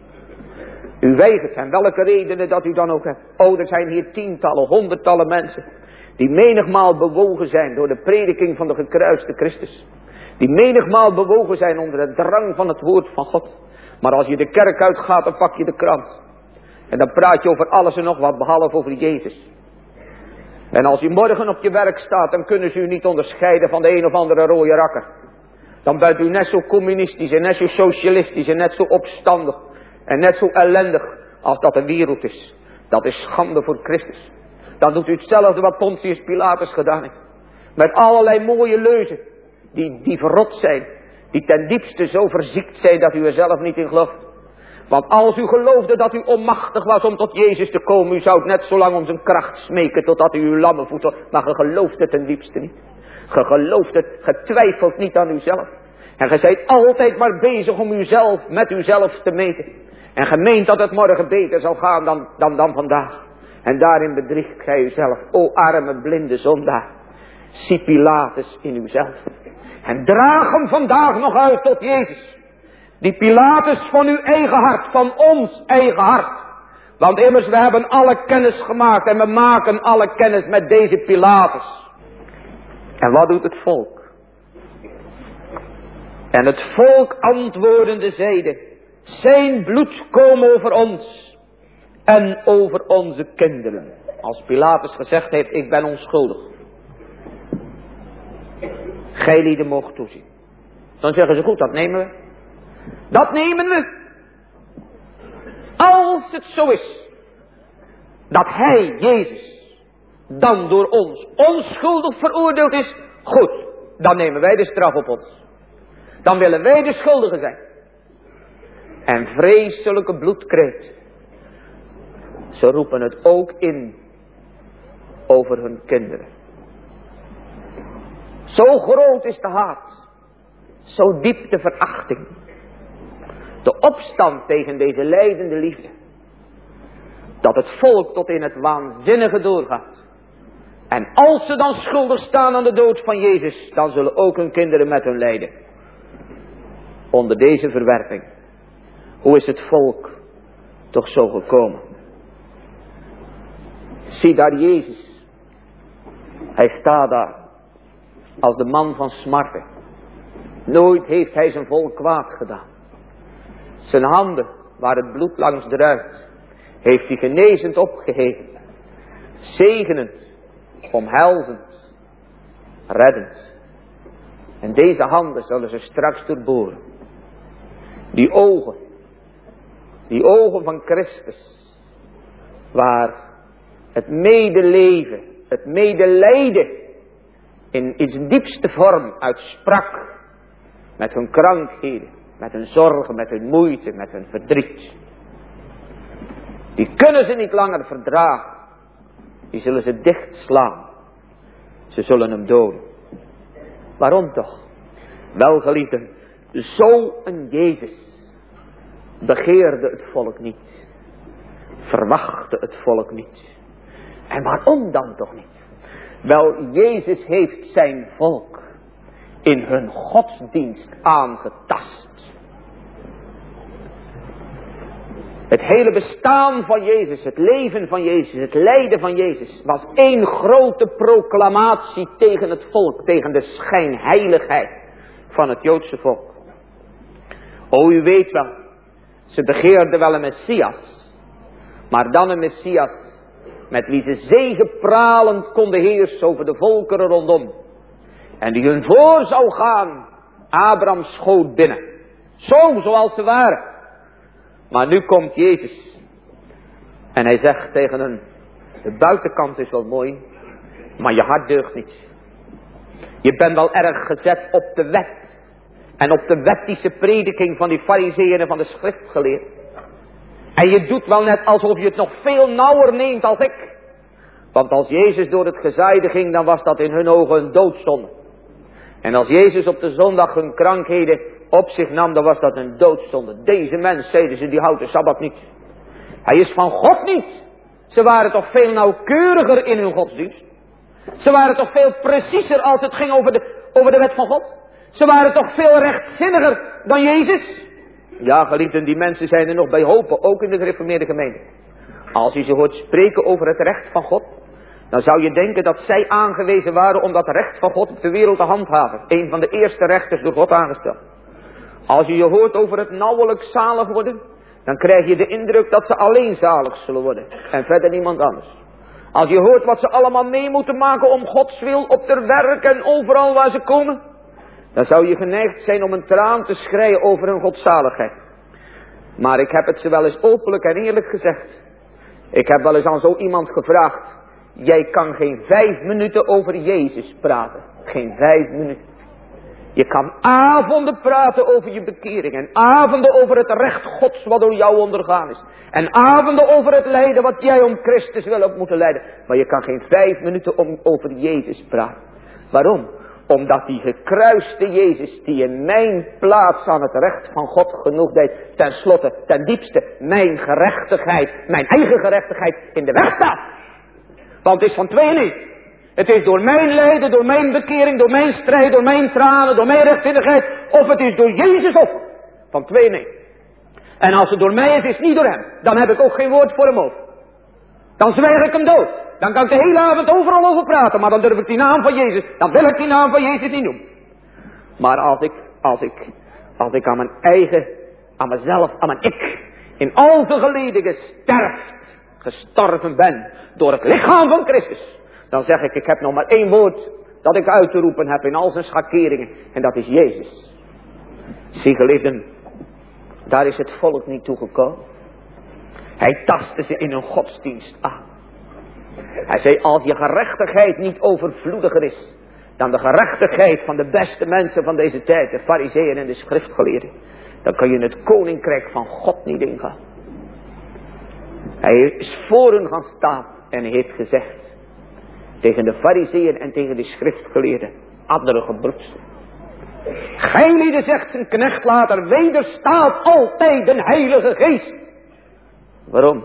U weigert, en welke redenen dat u dan ook hebt. Oh, er zijn hier tientallen, honderdtallen mensen die menigmaal bewogen zijn door de prediking van de gekruiste Christus. Die menigmaal bewogen zijn onder de drang van het woord van God. Maar als je de kerk uitgaat, dan pak je de krant. En dan praat je over alles en nog wat, behalve over Jezus. En als u morgen op je werk staat, dan kunnen ze u niet onderscheiden van de een of andere rode rakker. Dan bent u net zo communistisch en net zo socialistisch en net zo opstandig. En net zo ellendig als dat de wereld is. Dat is schande voor Christus. Dan doet u hetzelfde wat Pontius Pilatus gedaan heeft. Met allerlei mooie leuzen. Die, die verrot zijn. Die ten diepste zo verziekt zijn dat u er zelf niet in gelooft. Want als u geloofde dat u onmachtig was om tot Jezus te komen. U zou het net zo lang om zijn kracht smeken totdat u uw lammen voedt. Maar ge gelooft het ten diepste niet. Ge gelooft het, ge twijfelt niet aan uzelf. En ge zijt altijd maar bezig om uzelf met uzelf te meten. En ge meent dat het morgen beter zal gaan dan, dan, dan vandaag. En daarin bedriegt gij uzelf. O arme blinde zondaar. Zie Pilatus in uzelf. En draag hem vandaag nog uit tot Jezus. Die Pilatus van uw eigen hart, van ons eigen hart. Want immers, we hebben alle kennis gemaakt en we maken alle kennis met deze Pilatus. En wat doet het volk? En het volk antwoordende zeide, zijn bloed komen over ons en over onze kinderen. Als Pilatus gezegd heeft, ik ben onschuldig. Gij lieden mogen toezien. Dan zeggen ze, goed, dat nemen we. Dat nemen we. Als het zo is, dat hij, Jezus, dan door ons onschuldig veroordeeld is, goed, dan nemen wij de straf op ons. Dan willen wij de schuldigen zijn. En vreselijke bloedkreet. Ze roepen het ook in over hun kinderen. Zo groot is de haat. Zo diep de verachting. De opstand tegen deze lijdende liefde. Dat het volk tot in het waanzinnige doorgaat. En als ze dan schuldig staan aan de dood van Jezus, dan zullen ook hun kinderen met hun lijden. Onder deze verwerping. Hoe is het volk toch zo gekomen? Zie daar Jezus. Hij staat daar. Als de man van smarten. Nooit heeft hij zijn volk kwaad gedaan. Zijn handen, waar het bloed langs druipt, heeft hij genezend opgeheven. Zegenend, omhelzend, reddend. En deze handen zullen ze straks doorboren. Die ogen, die ogen van Christus, waar het medeleven, het medelijden in zijn diepste vorm uitsprak. Met hun krankheden, met hun zorgen, met hun moeite, met hun verdriet. Die kunnen ze niet langer verdragen. Die zullen ze dichtslaan. Ze zullen hem doden. Waarom toch? Welgeliefden, zo'n Jezus begeerde het volk niet. Verwachtte het volk niet. En waarom dan toch niet? Wel, Jezus heeft zijn volk in hun godsdienst aangetast. Het hele bestaan van Jezus, het leven van Jezus, het lijden van Jezus was één grote proclamatie tegen het volk, tegen de schijnheiligheid van het Joodse volk. O, u weet wel, ze begeerden wel een Messias, maar dan een Messias met wie ze zegepralend konden heersen over de volkeren rondom. En die hun voor zou gaan, Abrahams schoot binnen. Zo zoals ze waren. Maar nu komt Jezus. En hij zegt tegen hen, de buitenkant is wel mooi, maar je hart deugt niet. Je bent wel erg gezet op de wet. En op de wettische prediking van die farizeeën en van de schriftgeleerden. En je doet wel net alsof je het nog veel nauwer neemt als ik. Want als Jezus door het gezaaide ging, dan was dat in hun ogen een doodzonde. En als Jezus op de zondag hun krankheden op zich nam, dan was dat een doodzonde. Deze mens, zeiden ze, die houdt de Sabbat niet. Hij is van God niet. Ze waren toch veel nauwkeuriger in hun godsdienst. Ze waren toch veel preciezer als het ging over de, over de wet van God. Ze waren toch veel rechtzinniger dan Jezus. Ja, geliefden, die mensen zijn er nog bij hopen, ook in de gereformeerde gemeente. Als je ze hoort spreken over het recht van God, dan zou je denken dat zij aangewezen waren om dat recht van God op de wereld te handhaven. Een van de eerste rechters door God aangesteld. Als je je hoort over het nauwelijks zalig worden, dan krijg je de indruk dat ze alleen zalig zullen worden. En verder niemand anders. Als je hoort wat ze allemaal mee moeten maken om Gods wil op ter werk en overal waar ze komen, dan zou je geneigd zijn om een traan te schreien over hun godzaligheid. Maar ik heb het ze wel eens openlijk en eerlijk gezegd. Ik heb wel eens aan zo iemand gevraagd. Jij kan geen vijf minuten over Jezus praten. Geen vijf minuten. Je kan avonden praten over je bekering. En avonden over het recht Gods wat door jou ondergaan is. En avonden over het lijden wat jij om Christus wil op moeten lijden. Maar je kan geen vijf minuten om, over Jezus praten. Waarom? Omdat die gekruiste Jezus, die in mijn plaats aan het recht van God genoeg deed, ten slotte, ten diepste, mijn gerechtigheid, mijn eigen gerechtigheid in de weg staat. Want het is van twee niet. Het is door mijn lijden, door mijn bekering, door mijn strijd, door mijn tranen, door mijn rechtzinnigheid, of het is door Jezus op. Van twee niet. En als het door mij is, is het niet door hem. Dan heb ik ook geen woord voor hem over. Dan zwijg ik hem dood. Dan kan ik de hele avond overal over praten. Maar dan durf ik die naam van Jezus. Dan wil ik die naam van Jezus niet noemen. Maar als ik, als ik, als ik aan mijn eigen, aan mezelf, aan mijn ik, in al zijn geleden gesterft, gestorven ben door het lichaam van Christus. Dan zeg ik, ik heb nog maar één woord dat ik uit te roepen heb in al zijn schakeringen. En dat is Jezus. Zie geliefden, daar is het volk niet toegekomen. Hij tastte ze in hun godsdienst aan. Hij zei, als je gerechtigheid niet overvloediger is dan de gerechtigheid van de beste mensen van deze tijd, de farizeeën en de schriftgeleerden, dan kan je in het koninkrijk van God niet ingaan. Hij is voor hen gaan staan en hij heeft gezegd tegen de farizeeën en tegen de schriftgeleerden, andere gebroedsten: gij lieden, zegt zijn knecht later, wederstaat altijd de Heilige Geest. Waarom?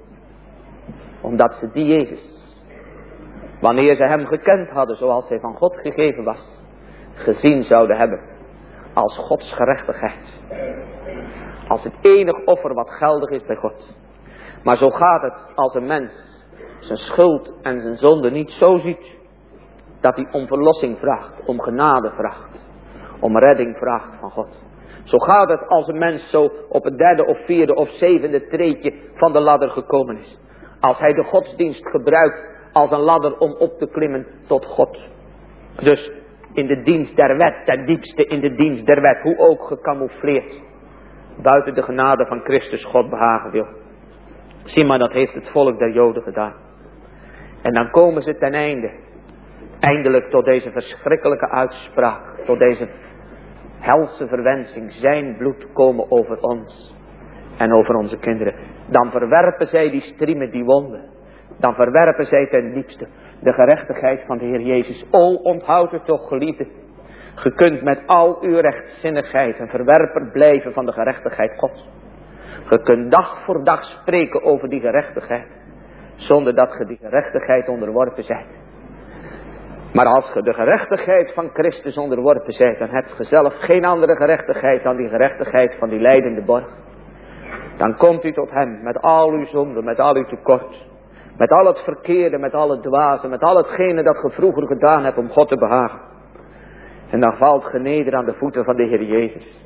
Omdat ze die Jezus, wanneer ze hem gekend hadden zoals hij van God gegeven was, gezien zouden hebben als Gods gerechtigheid. Als het enig offer wat geldig is bij God. Maar zo gaat het als een mens zijn schuld en zijn zonde niet zo ziet dat hij om verlossing vraagt, om genade vraagt, om redding vraagt van God. Zo gaat het als een mens zo op het derde of vierde of zevende treedje van de ladder gekomen is. Als hij de godsdienst gebruikt als een ladder om op te klimmen tot God. Dus in de dienst der wet, ten diepste in de dienst der wet, hoe ook gecamoufleerd, buiten de genade van Christus God behagen wil. Zie maar, dat heeft het volk der Joden gedaan. En dan komen ze ten einde, eindelijk tot deze verschrikkelijke uitspraak, tot deze helse verwensing: zijn bloed komen over ons en over onze kinderen. Dan verwerpen zij die striemen, die wonden. Dan verwerpen zij ten diepste de gerechtigheid van de Heer Jezus. O, onthoud het toch, geliefde. Ge kunt met al uw rechtzinnigheid een verwerper blijven van de gerechtigheid Gods. Ge kunt dag voor dag spreken over die gerechtigheid, zonder dat ge die gerechtigheid onderworpen zijt. Maar als ge de gerechtigheid van Christus onderworpen zijt, dan hebt ge zelf geen andere gerechtigheid dan die gerechtigheid van die lijdende borg. Dan komt u tot hem met al uw zonden, met al uw tekort, met al het verkeerde, met al het dwaze, met al hetgene dat ge vroeger gedaan hebt om God te behagen. En dan valt ge neder aan de voeten van de Heer Jezus.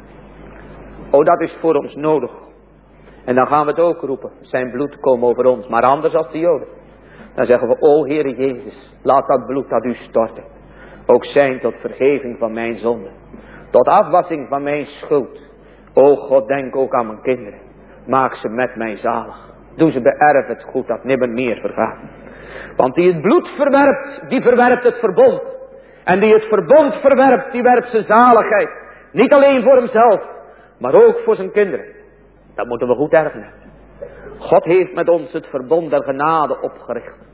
O, dat is voor ons nodig. En dan gaan we het ook roepen: zijn bloed komen over ons. Maar anders als de Joden. Dan zeggen we: o Heere Jezus, laat dat bloed dat u storten ook zijn tot vergeving van mijn zonde, tot afwassing van mijn schuld. O God, denk ook aan mijn kinderen. Maak ze met mij zalig. Doe ze beërf het goed dat nimmer meer vergaat. Want die het bloed verwerpt, die verwerpt het verbond. En die het verbond verwerpt, die werpt zijn zaligheid. Niet alleen voor hemzelf, maar ook voor zijn kinderen. Dat moeten we goed ervenen. God heeft met ons het verbond der genade opgericht.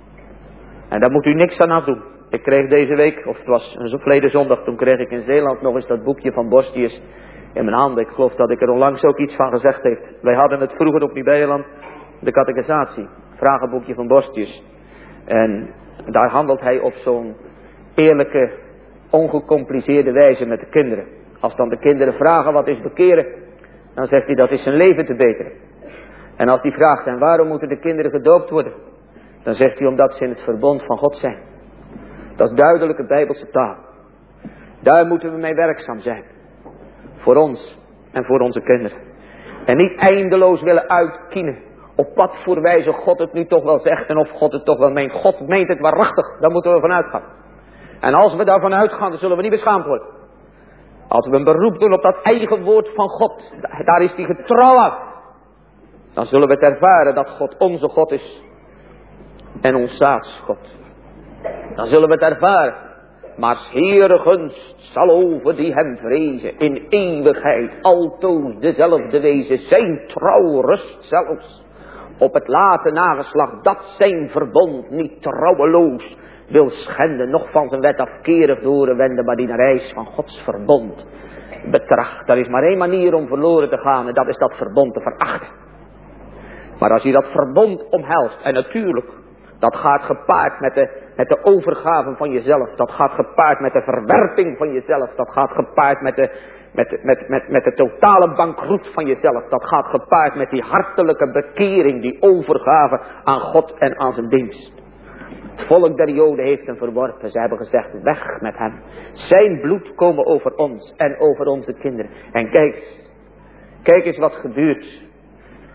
En daar moet u niks aan afdoen. Ik kreeg deze week, of het was een verleden zondag, toen kreeg ik in Zeeland nog eens dat boekje van Borstius in mijn handen. Ik geloof dat ik er onlangs ook iets van gezegd heb. Wij hadden het vroeger op Nieuw-Beierland, de catechisatie, vragenboekje van Borstius. En daar handelt hij op zo'n eerlijke, ongecompliceerde wijze met de kinderen. Als dan de kinderen vragen wat is bekeren, dan zegt hij dat is zijn leven te beteren. En als hij vraagt: en waarom moeten de kinderen gedoopt worden? Dan zegt hij: omdat ze in het verbond van God zijn. Dat is duidelijke Bijbelse taal. Daar moeten we mee werkzaam zijn. Voor ons en voor onze kinderen. En niet eindeloos willen uitkiezen op wat voor wijze God het nu toch wel zegt en of God het toch wel meent. God meent het waarachtig, daar moeten we van uitgaan. En als we daarvan uitgaan, dan zullen we niet beschaamd worden. Als we een beroep doen op dat eigen woord van God, daar is hij getrouw aan. Dan zullen we het ervaren dat God onze God is en ons zaadsgod. Dan zullen we het ervaren. Maar 's Heere gunst zal over die hem vrezen in eeuwigheid altoos dezelfde wezen. Zijn trouw rust zelfs op het late nageslacht dat zijn verbond niet trouweloos wil schenden, nog van zijn wet afkerig doorwenden, maar die naar eis van Gods verbond betracht. Er is maar één manier om verloren te gaan en dat is dat verbond te verachten. Maar als je dat verbond omhelst, en natuurlijk, dat gaat gepaard met de, met de overgave van jezelf. Dat gaat gepaard met de verwerping van jezelf. Dat gaat gepaard met de, met, met, met, met de totale bankroet van jezelf. Dat gaat gepaard met die hartelijke bekering, die overgave aan God en aan zijn dienst. Het volk der Joden heeft hem verworpen. Ze hebben gezegd: weg met hem. Zijn bloed komen over ons en over onze kinderen. En kijk eens, kijk eens wat gebeurt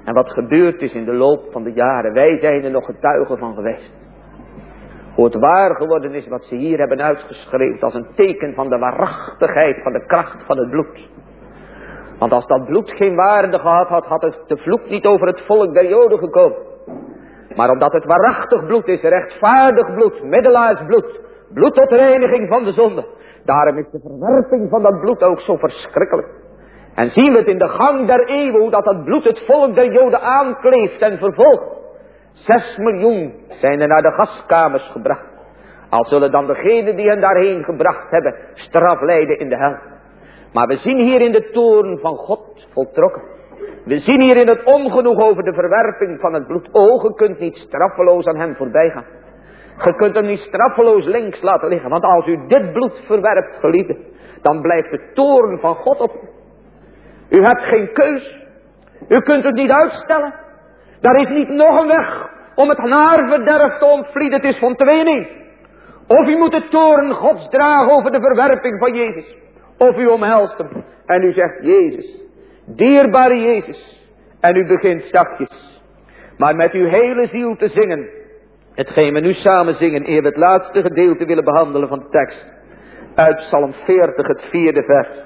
En wat gebeurd is in de loop van de jaren, wij zijn er nog getuigen van geweest. Hoe het waar geworden is wat ze hier hebben uitgeschreven als een teken van de waarachtigheid, van de kracht van het bloed. Want als dat bloed geen waarde gehad had, had het de vloek niet over het volk der Joden gekomen. Maar omdat het waarachtig bloed is, rechtvaardig bloed, middelaarsbloed, bloed tot reiniging van de zonde. Daarom is de verwerping van dat bloed ook zo verschrikkelijk. En zien we het in de gang der eeuwen, hoe dat dat bloed het volk der Joden aankleeft en vervolgt. Zes miljoen zijn er naar de gaskamers gebracht. Al zullen dan degenen die hen daarheen gebracht hebben, straf lijden in de hel. Maar we zien hier in de toorn van God voltrokken. We zien hier in het ongenoeg over de verwerping van het bloed. O, je kunt niet straffeloos aan hem voorbij gaan. Je kunt hem niet straffeloos links laten liggen. Want als u dit bloed verwerpt, geliefde, dan blijft de toorn van God op u. U hebt geen keus. U kunt het niet uitstellen. Daar is niet nog een weg om het naarverderf te ontvlieden. Het is van tweeling. Of u moet de toorn Gods dragen over de verwerping van Jezus. Of u omhelst hem. En u zegt, Jezus, dierbare Jezus. En u begint zachtjes. Maar met uw hele ziel te zingen. Hetgeen we nu samen zingen, eer we het laatste gedeelte willen behandelen van de tekst. Uit Psalm veertig, het vierde vers.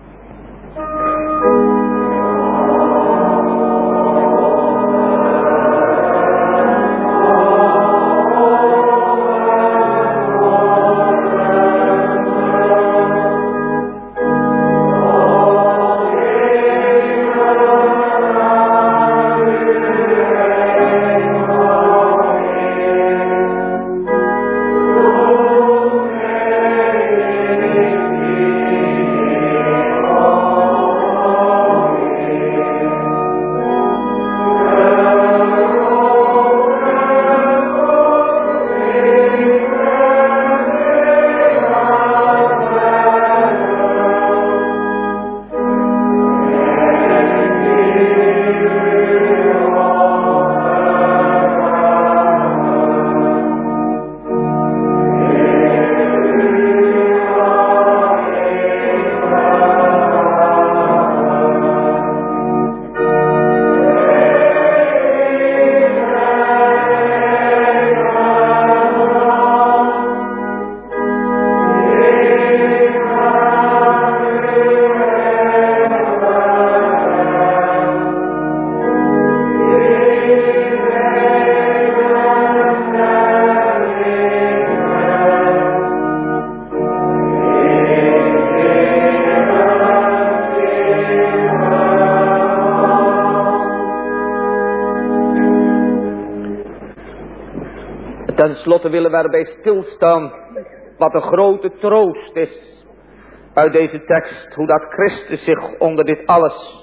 Ten slotte willen we erbij stilstaan wat een grote troost is uit deze tekst. Hoe dat Christus zich onder dit alles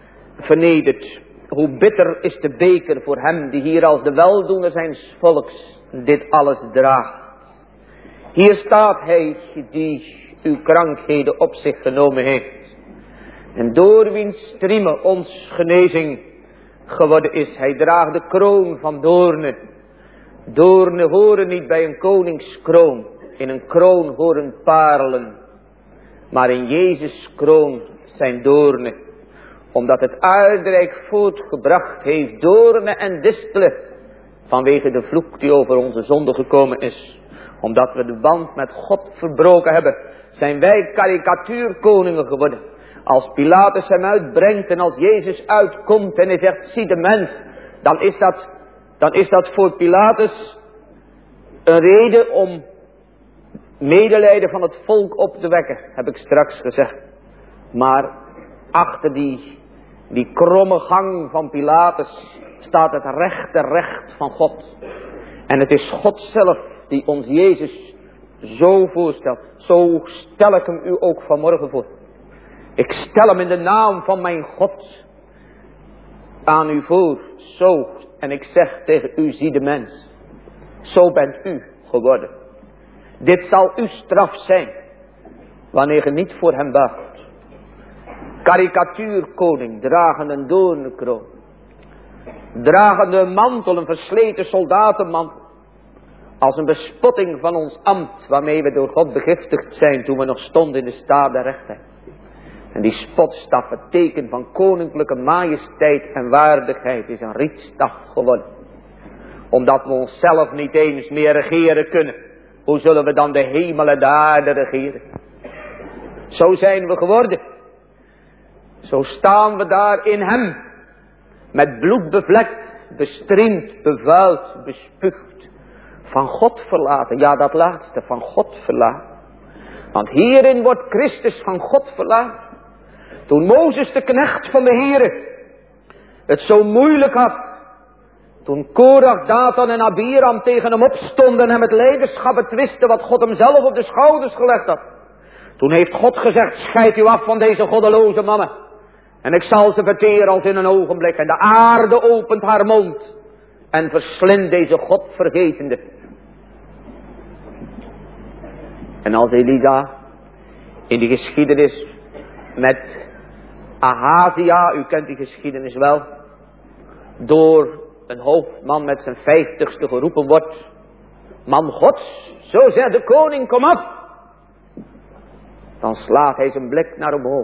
vernedert. Hoe bitter is de beker voor hem die hier als de weldoener zijns volks dit alles draagt. Hier staat hij die uw krankheden op zich genomen heeft. En door wiens striemen ons genezing geworden is. Hij draagt de kroon van doornen. Doornen horen niet bij een koningskroon. In een kroon horen parelen. Maar in Jezus' kroon zijn doornen. Omdat het aardrijk voortgebracht heeft doornen en distelen. Vanwege de vloek die over onze zonde gekomen is. Omdat we de band met God verbroken hebben. Zijn wij karikatuurkoningen geworden. Als Pilatus hem uitbrengt en als Jezus uitkomt en hij zegt, zie de mens. Dan is dat... Dan is dat voor Pilatus een reden om medelijden van het volk op te wekken, heb ik straks gezegd. Maar achter die, die kromme gang van Pilatus staat het rechte recht van God. En het is God zelf die ons Jezus zo voorstelt. Zo stel ik hem u ook vanmorgen voor. Ik stel hem in de naam van mijn God aan u voor. Zo. En ik zeg tegen u, zie de mens. Zo bent u geworden. Dit zal uw straf zijn. Wanneer je niet voor hem buigt. Karikatuurkoning, dragende een doornenkroon. Dragende een mantel, een versleten soldatenmantel. Als een bespotting van ons ambt, waarmee we door God begiftigd zijn toen we nog stonden in de staat der rechtheid. En die spotstaf, het teken van koninklijke majesteit en waardigheid, is een rietstaf geworden. Omdat we onszelf niet eens meer regeren kunnen. Hoe zullen we dan de hemel en de aarde regeren? Zo zijn we geworden. Zo staan we daar in hem. Met bloed bevlekt, bestriemd, bevuild, bespuugd. Van God verlaten. Ja, dat laatste, van God verlaten. Want hierin wordt Christus van God verlaten. Toen Mozes, de knecht van de Heere, het zo moeilijk had. Toen Korach, Datan en Abiram tegen hem opstonden en hem het leiderschap betwisten wat God hem zelf op de schouders gelegd had. Toen heeft God gezegd, scheid u af van deze goddeloze mannen. En ik zal ze verteren als in een ogenblik. En de aarde opent haar mond. En verslindt deze godvergetende. En als Elisa in die geschiedenis met Ahazia, u kent die geschiedenis wel, door een hoofdman met zijn vijftigste geroepen wordt. Man Gods, zo zegt de koning, kom af. Dan slaat hij zijn blik naar omhoog.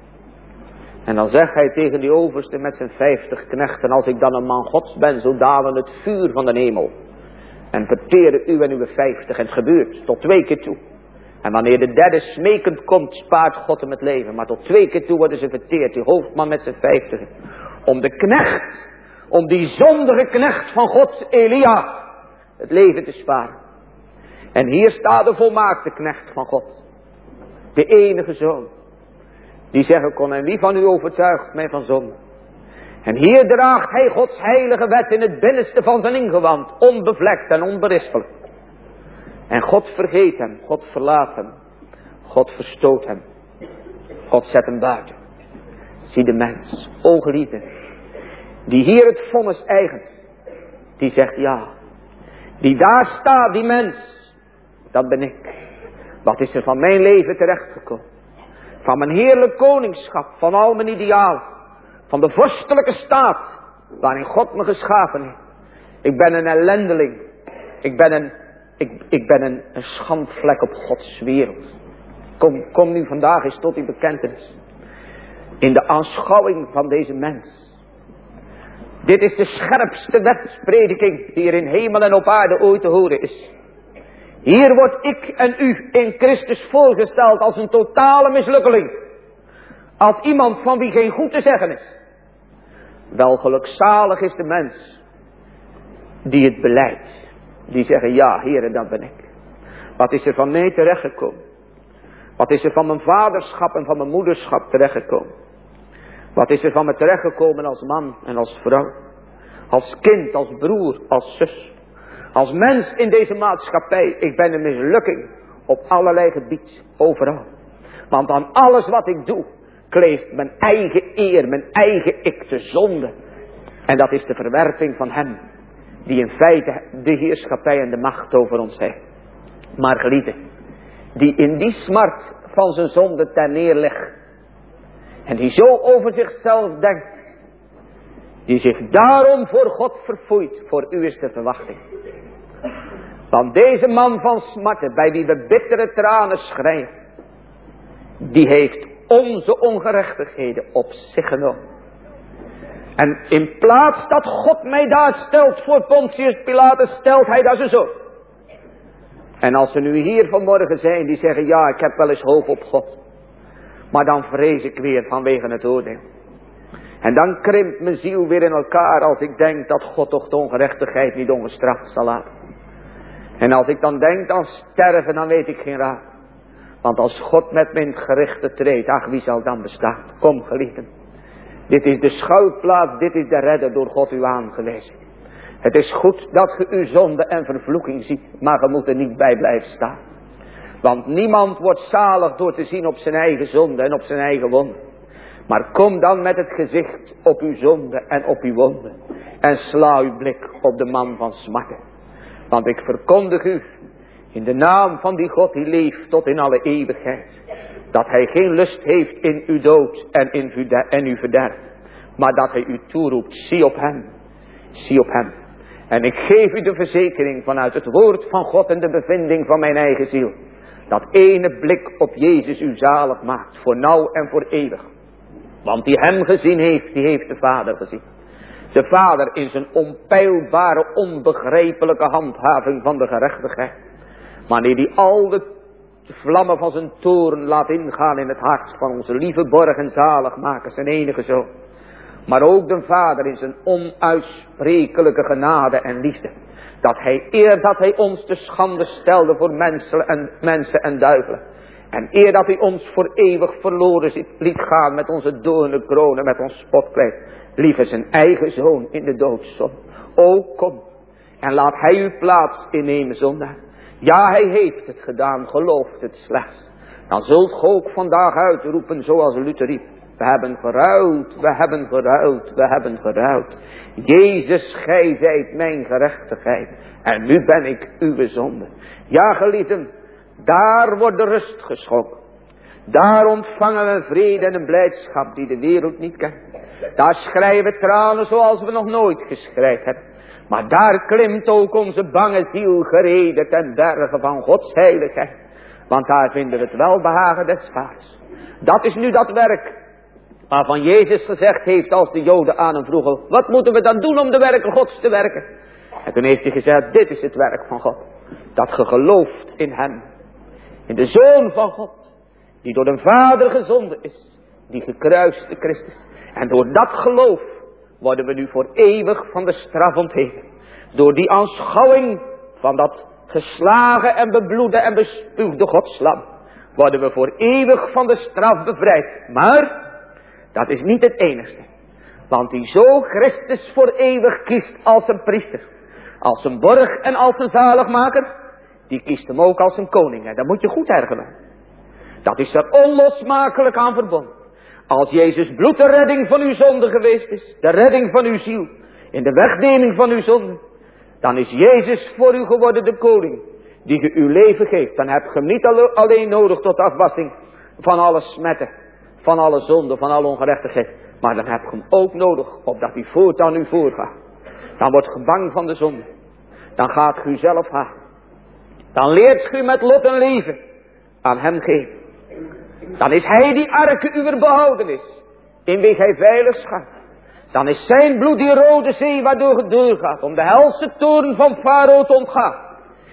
En dan zegt hij tegen die overste met zijn vijftig knechten, als ik dan een man Gods ben, zo dalen het vuur van de hemel. En verteren u en uw vijftig. En het gebeurt tot twee keer toe. En wanneer de derde smekend komt, spaart God hem het leven. Maar tot twee keer toe worden ze verteerd, die hoofdman met zijn vijftig. Om de knecht, om die zondige knecht van God, Elia, het leven te sparen. En hier staat de volmaakte knecht van God. De enige zoon. Die zeggen kon, en wie van u overtuigt mij van zonde? En hier draagt hij Gods heilige wet in het binnenste van zijn ingewand. Onbevlekt en onberispelijk. En God vergeet hem. God verlaat hem. God verstoot hem. God zet hem buiten. Zie de mens, o geliefde, die hier het vonnis eigent. Die zegt ja. Die daar staat, die mens. Dat ben ik. Wat is er van mijn leven terechtgekomen? Van mijn heerlijk koningschap. Van al mijn ideaal. Van de vorstelijke staat. Waarin God me geschapen heeft. Ik ben een ellendeling. Ik ben een, ik, ik ben een, een schandvlek op Gods wereld. Kom, kom nu vandaag eens tot die bekentenis. In de aanschouwing van deze mens. Dit is de scherpste wetsprediking die er in hemel en op aarde ooit te horen is. Hier word ik en u in Christus voorgesteld als een totale mislukkeling. Als iemand van wie geen goed te zeggen is. Wel gelukzalig is de mens die het beleidt. Die zeggen ja, Heere, dat ben ik. Wat is er van mij terechtgekomen? Wat is er van mijn vaderschap en van mijn moederschap terechtgekomen? Wat is er van me terechtgekomen als man en als vrouw? Als kind, als broer, als zus. Als mens in deze maatschappij. Ik ben een mislukking op allerlei gebied, overal. Want aan alles wat ik doe, kleeft mijn eigen eer, mijn eigen ik te zonde. En dat is de verwerping van hem, die in feite de heerschappij en de macht over ons heeft. Maar geliefde, die in die smart van zijn zonde ter neer legt. En die zo over zichzelf denkt. Die zich daarom voor God verfoeit. Voor u is de verwachting. Want deze man van smarten, bij wie we bittere tranen schreien. Die heeft onze ongerechtigheden op zich genomen. En in plaats dat God mij daar stelt voor Pontius Pilatus, stelt hij daar zijn zoon. En als ze nu hier vanmorgen zijn, die zeggen ja, ik heb wel eens hoop op God. Maar dan vrees ik weer vanwege het oordeel. En dan krimpt mijn ziel weer in elkaar als ik denk dat God toch de ongerechtigheid niet ongestraft zal laten. En als ik dan denk aan sterven, dan weet ik geen raad. Want als God met me in het gerichte treedt, ach, wie zal dan bestaan? Kom, geliefden. Dit is de schuilplaats, dit is de redder door God u aangewezen. Het is goed dat ge uw zonde en vervloeking ziet, maar ge moet er niet bij blijven staan. Want niemand wordt zalig door te zien op zijn eigen zonde en op zijn eigen wonde. Maar kom dan met het gezicht op uw zonde en op uw wonde. En sla uw blik op de man van smarten. Want ik verkondig u, in de naam van die God die leeft tot in alle eeuwigheid. Dat hij geen lust heeft in uw dood en in uw, en uw verderf. Maar dat hij u toeroept, zie op hem. Zie op hem. En ik geef u de verzekering vanuit het woord van God en de bevinding van mijn eigen ziel. Dat ene blik op Jezus u zalig maakt. Voor nou en voor eeuwig. Want die hem gezien heeft, die heeft de Vader gezien. De Vader in zijn onpeilbare, onbegrijpelijke handhaving van de gerechtigheid. Wanneer die al de vlammen van zijn toorn laat ingaan in het hart van onze lieve borg en zaligmaker, zijn enige zoon. Maar ook de Vader in zijn onuitsprekelijke genade en liefde. Dat hij eer dat hij ons te schande stelde voor mensen en, mensen en duivelen. En eer dat hij ons voor eeuwig verloren liet gaan met onze doornen kronen, met ons spotkleed. Lieve zijn eigen zoon in de doodszon. O kom en laat hij uw plaats innemen zondaar. Ja, hij heeft het gedaan, gelooft het slechts. Dan zult ge ook vandaag uitroepen zoals Luther riep. We hebben geruild, we hebben geruild, we hebben geruild. Jezus, gij zijt mijn gerechtigheid. En nu ben ik uw zonde. Ja, geliefden, daar wordt de rust geschonken. Daar ontvangen we vrede en een blijdschap die de wereld niet kent. Daar schrijven tranen zoals we nog nooit geschreid hebben. Maar daar klimt ook onze bange ziel gereden ten berge van Gods heiligheid. Want daar vinden we het welbehagen des Vaders. Dat is nu dat werk waarvan Jezus gezegd heeft als de Joden aan hem vroegen. Wat moeten we dan doen om de werken Gods te werken? En toen heeft hij gezegd, dit is het werk van God. Dat ge gelooft in hem. In de Zoon van God. Die door de Vader gezonden is. Die gekruiste Christus. En door dat geloof worden we nu voor eeuwig van de straf ontheven. Door die aanschouwing van dat geslagen en bebloede en bespuugde Godslam. Worden we voor eeuwig van de straf bevrijd. Maar dat is niet het enigste. Want die zo Christus voor eeuwig kiest als een priester. Als een borg en als een zaligmaker. Die kiest hem ook als een koning. En dat moet je goed herkennen. Dat is er onlosmakelijk aan verbonden. Als Jezus bloed de redding van uw zonde geweest is. De redding van uw ziel. In de wegneming van uw zonde. Dan is Jezus voor u geworden de koning. Die je uw leven geeft. Dan heb je hem niet alleen nodig tot afwassing van alle smetten. Van alle zonde, van alle ongerechtigheid. Maar dan heb je hem ook nodig. Opdat hij voortaan u voorgaat. Dan wordt je bang van de zonde. Dan gaat je zelf haat. Dan leert u met lot en leven aan hem geven. Dan is hij die arke uwer behoudenis. In wie gij veilig schuilt. Dan is zijn bloed die rode zee waardoor het doorgaat. Om de helse toorn van Farao te ontgaan.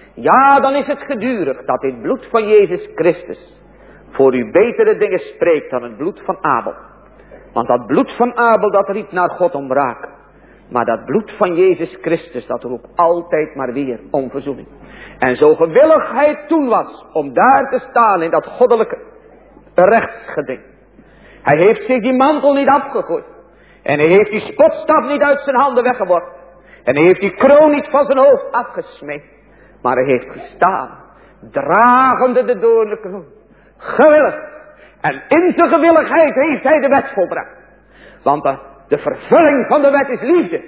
Ja, dan is het gedurig dat dit bloed van Jezus Christus voor u betere dingen spreekt dan het bloed van Abel. Want dat bloed van Abel dat riep naar God om wraak. Maar dat bloed van Jezus Christus dat roept altijd maar weer om verzoening. En zo gewillig hij toen was om daar te staan in dat goddelijke rechtsgeding. Hij heeft zich die mantel niet afgegooid. En hij heeft die spotstaf niet uit zijn handen weggeworpen. En hij heeft die kroon niet van zijn hoofd afgesmeed. Maar hij heeft gestaan, dragende de doornkroon. Gewillig. En in zijn gewilligheid heeft hij de wet volbracht. Want de, de vervulling van de wet is liefde.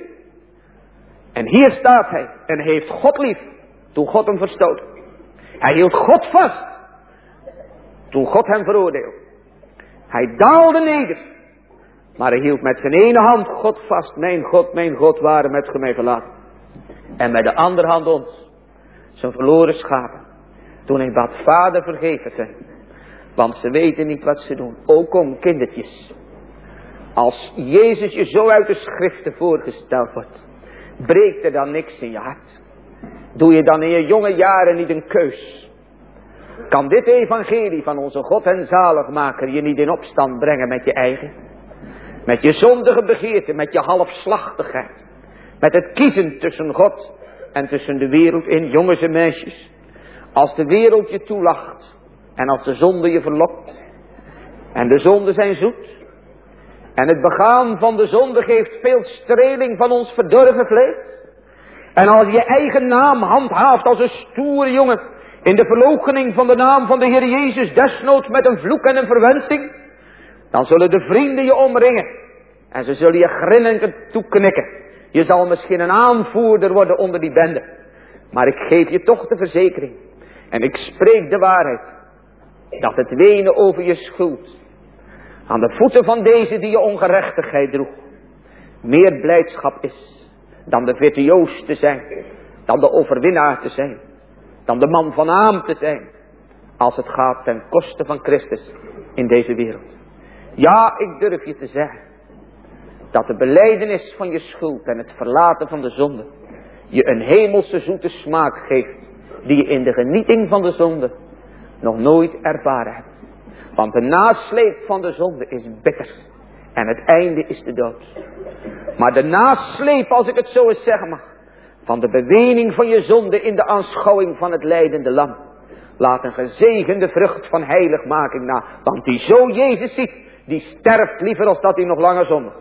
En hier staat hij en heeft God lief. Toen God hem verstoot. Hij hield God vast. Toen God hem veroordeelde. Hij daalde neder. Maar hij hield met zijn ene hand God vast. Mijn God, mijn God, waarom hebt ge mij verlaten? En met de andere hand ons. Zijn verloren schapen. Toen hij bad, Vader vergeef het hen. Want ze weten niet wat ze doen. O kom kindertjes. Als Jezus je zo uit de schriften voorgesteld wordt. Breekt er dan niks in je hart. Doe je dan in je jonge jaren niet een keus. Kan dit evangelie van onze God en zaligmaker je niet in opstand brengen met je eigen? Met je zondige begeerte, met je halfslachtigheid. Met het kiezen tussen God en tussen de wereld in, jongens en meisjes. Als de wereld je toelacht en als de zonde je verlokt. En de zonden zijn zoet. En het begaan van de zonde geeft veel streling van ons verdorven vlees. En als je eigen naam handhaaft als een stoere jongen in de verloochening van de naam van de Heer Jezus, desnoods met een vloek en een verwensing, dan zullen de vrienden je omringen en ze zullen je grinnend toeknikken. Je zal misschien een aanvoerder worden onder die bende, maar ik geef je toch de verzekering en ik spreek de waarheid, dat het wenen over je schuld aan de voeten van deze die je ongerechtigheid droeg meer blijdschap is dan de virtuoos te zijn, dan de overwinnaar te zijn, dan de man van naam te zijn, als het gaat ten koste van Christus in deze wereld. Ja, ik durf je te zeggen dat de belijdenis van je schuld en het verlaten van de zonde je een hemelse zoete smaak geeft die je in de genieting van de zonde nog nooit ervaren hebt. Want de nasleep van de zonde is bitter en het einde is de dood. Maar de nasleep, als ik het zo eens zeggen mag, van de bewening van je zonde in de aanschouwing van het lijdende lam, laat een gezegende vrucht van heiligmaking na. Want die zo Jezus ziet, die sterft liever als dat hij nog langer zondigt.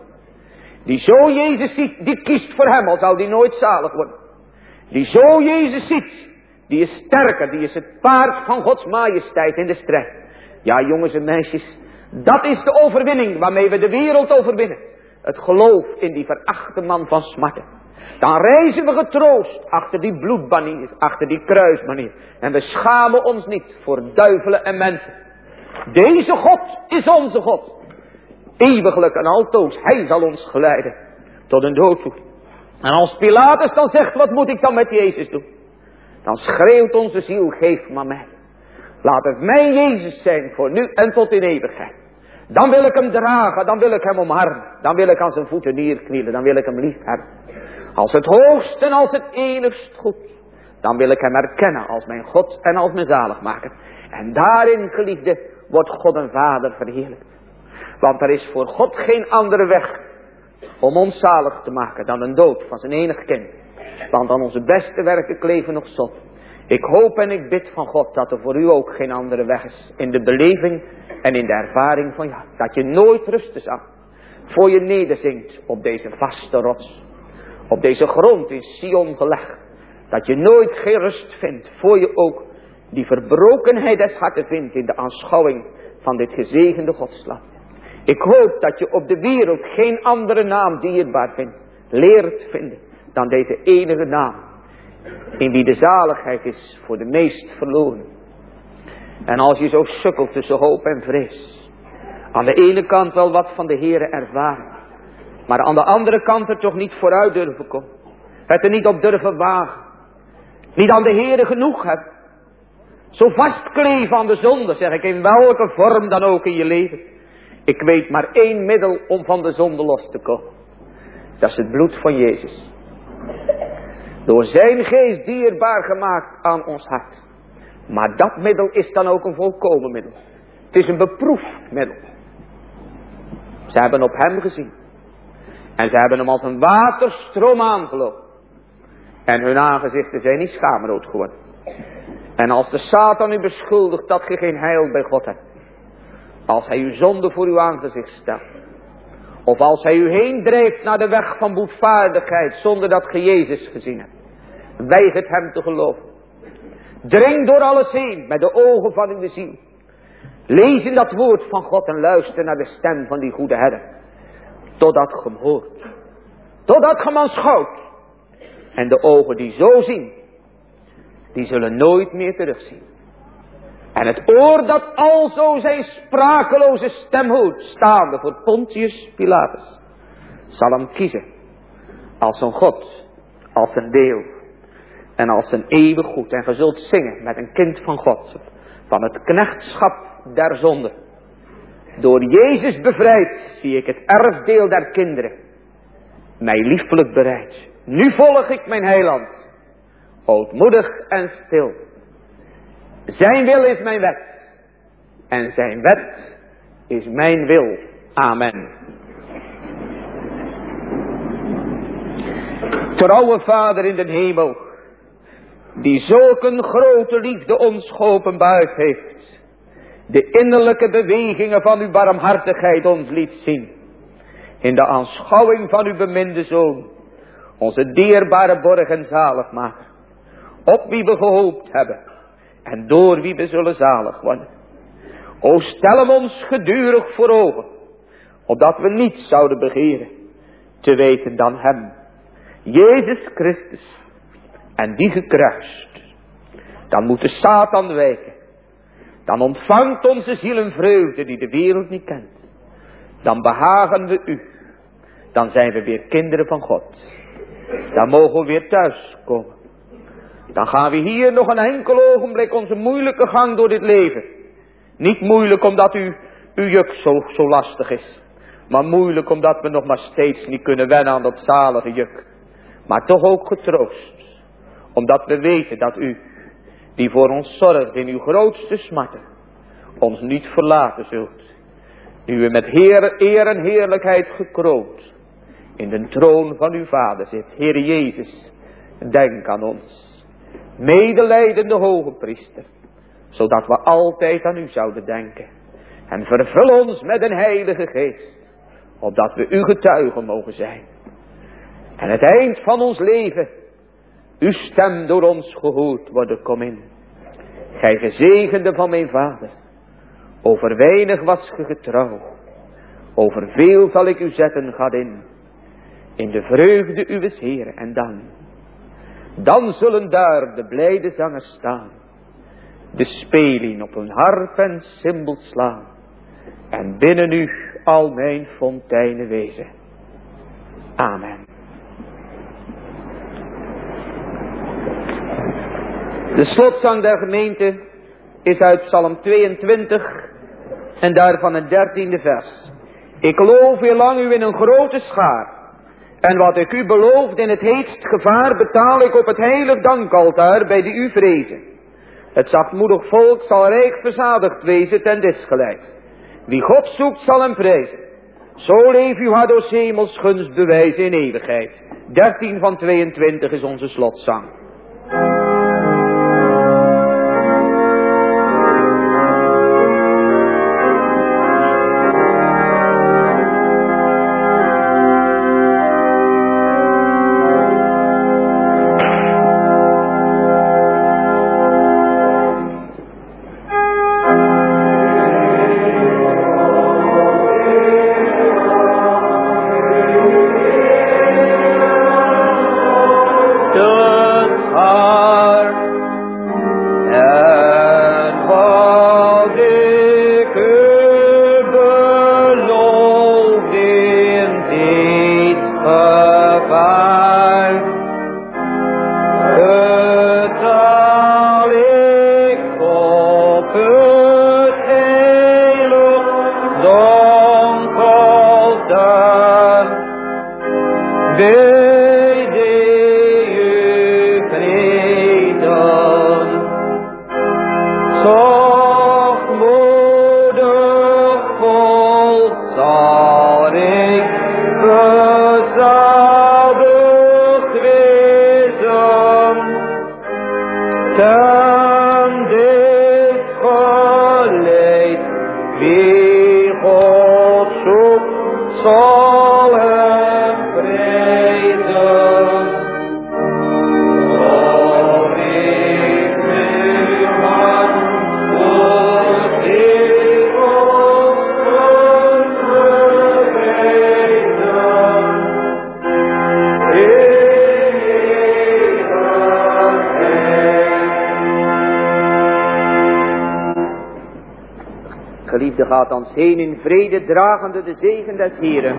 Die zo Jezus ziet, die kiest voor hem, al zou die nooit zalig worden. Die zo Jezus ziet, die is sterker, die is het paard van Gods majesteit in de strijd. Ja, jongens en meisjes, dat is de overwinning waarmee we de wereld overwinnen. Het geloof in die verachte man van smarten. Dan reizen we getroost achter die bloedbanier, achter die kruisbanier. En we schamen ons niet voor duivelen en mensen. Deze God is onze God. Eeuwiglijk en altoos, hij zal ons geleiden tot een dood toe. En als Pilatus dan zegt, wat moet ik dan met Jezus doen? Dan schreeuwt onze ziel, geef maar mij. Laat het mij Jezus zijn voor nu en tot in eeuwigheid. Dan wil ik hem dragen, dan wil ik hem omarmen. Dan wil ik aan zijn voeten neerknielen, dan wil ik hem lief hebben. Als het hoogst en als het enigst goed. Dan wil ik hem erkennen als mijn God en als mijn zaligmaker. En daarin, geliefde, wordt God een Vader verheerlijkt. Want er is voor God geen andere weg om ons zalig te maken dan een dood van zijn enig kind. Want aan onze beste werken kleven nog zon. Ik hoop en ik bid van God dat er voor u ook geen andere weg is. In de beleving en in de ervaring van ja. Dat je nooit rusten zal. Voor je nederzinkt op deze vaste rots. Op deze grond in Sion gelegd. Dat je nooit geen rust vindt. Voor je ook die verbrokenheid des harten vindt in de aanschouwing van dit gezegende Godsland. Ik hoop dat je op de wereld geen andere naam dierbaar vindt. Leert vinden dan deze enige naam. In wie de zaligheid is voor de meest verloren. En als je zo sukkelt tussen hoop en vrees. Aan de ene kant wel wat van de Heere ervaren. Maar aan de andere kant er toch niet vooruit durven komen. Het er niet op durven wagen. Niet aan de Heere genoeg hebben. Zo vastkleven aan de zonde, zeg ik, in welke vorm dan ook in je leven. Ik weet maar één middel om van de zonde los te komen. Dat is het bloed van Jezus. Door zijn geest dierbaar gemaakt aan ons hart. Maar dat middel is dan ook een volkomen middel. Het is een beproefd middel. Ze hebben op hem gezien. En ze hebben hem als een waterstroom aangelopen. En hun aangezichten zijn niet schaamrood geworden. En als de Satan u beschuldigt dat je geen heil bij God hebt. Als hij uw zonde voor uw aangezicht stelt. Of als hij u heen drijft naar de weg van boetvaardigheid zonder dat ge Jezus gezien hebt. Weigert hem te geloven. Dring door alles heen met de ogen van in de ziel. Lees in dat woord van God en luister naar de stem van die goede herder. Totdat ge hem hoort. Totdat ge hem aanschouwt. En de ogen die zo zien, die zullen nooit meer terugzien. En het oor dat alzo zijn sprakeloze stem hoort, staande voor Pontius Pilatus, zal hem kiezen als een God, als een deel en als een eeuwig goed. En ge zult zingen met een kind van God, van het knechtschap der zonde. Door Jezus bevrijd, zie ik het erfdeel der kinderen, mij liefelijk bereid. Nu volg ik mijn heiland, ootmoedig en stil. Zijn wil is mijn wet. En zijn wet is mijn wil. Amen. Trouwe Vader in den hemel. Die zulk een grote liefde ons geopenbaard heeft. De innerlijke bewegingen van uw barmhartigheid ons liet zien. In de aanschouwing van uw beminde Zoon. Onze dierbare borg en zaligmaker. Op wie we gehoopt hebben. En door wie we zullen zalig worden. O stel hem ons gedurig voor ogen. Opdat we niets zouden begeren. Te weten dan hem. Jezus Christus. En die gekruist. Dan moet de Satan wijken. Dan ontvangt onze ziel een vreugde die de wereld niet kent. Dan behagen we u. Dan zijn we weer kinderen van God. Dan mogen we weer thuis komen. Dan gaan we hier nog een enkel ogenblik onze moeilijke gang door dit leven. Niet moeilijk omdat u, uw juk zo, zo lastig is. Maar moeilijk omdat we nog maar steeds niet kunnen wennen aan dat zalige juk. Maar toch ook getroost. Omdat we weten dat u, die voor ons zorgt in uw grootste smarten, ons niet verlaten zult. Nu u met Heer, eer en heerlijkheid gekroond in de troon van uw Vader zit. Heer Jezus, denk aan ons. Medelijdende hoge priester. Zodat we altijd aan u zouden denken. En vervul ons met een heilige geest. Opdat we uw getuigen mogen zijn. En het eind van ons leven. Uw stem door ons gehoord worden, kom in. Gij gezegende van mijn Vader. Over weinig was ge getrouw. Over veel zal ik u zetten, gaat in. In de vreugde uwes Heer en dan. Dan zullen daar de blijde zangers staan. De spelien op hun harp en cymbel slaan. En binnen u al mijn fonteinen wezen. Amen. De slotzang der gemeente is uit Psalm tweeëntwintig en daarvan het dertiende vers. Ik loof heel lang u in een grote schaar. En wat ik u beloofde in het heetst gevaar betaal ik op het heilig dankaltaar bij die u vrezen. Het zachtmoedig volk zal rijk verzadigd wezen ten desgelijks. Wie God zoekt zal hem prijzen. Zo leef uw hart door hemels gunst bewijzen in eeuwigheid. dertien van tweeëntwintig is onze slotzang. Geliefde, gaat ons heen in vrede, dragende de zegen des Heeren.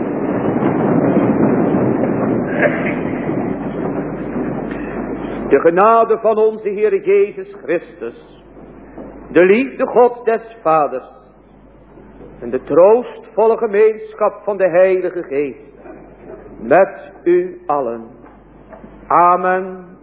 De genade van onze Heer Jezus Christus, de liefde Gods des Vaders en de troostvolle gemeenschap van de Heilige Geest met u allen. Amen.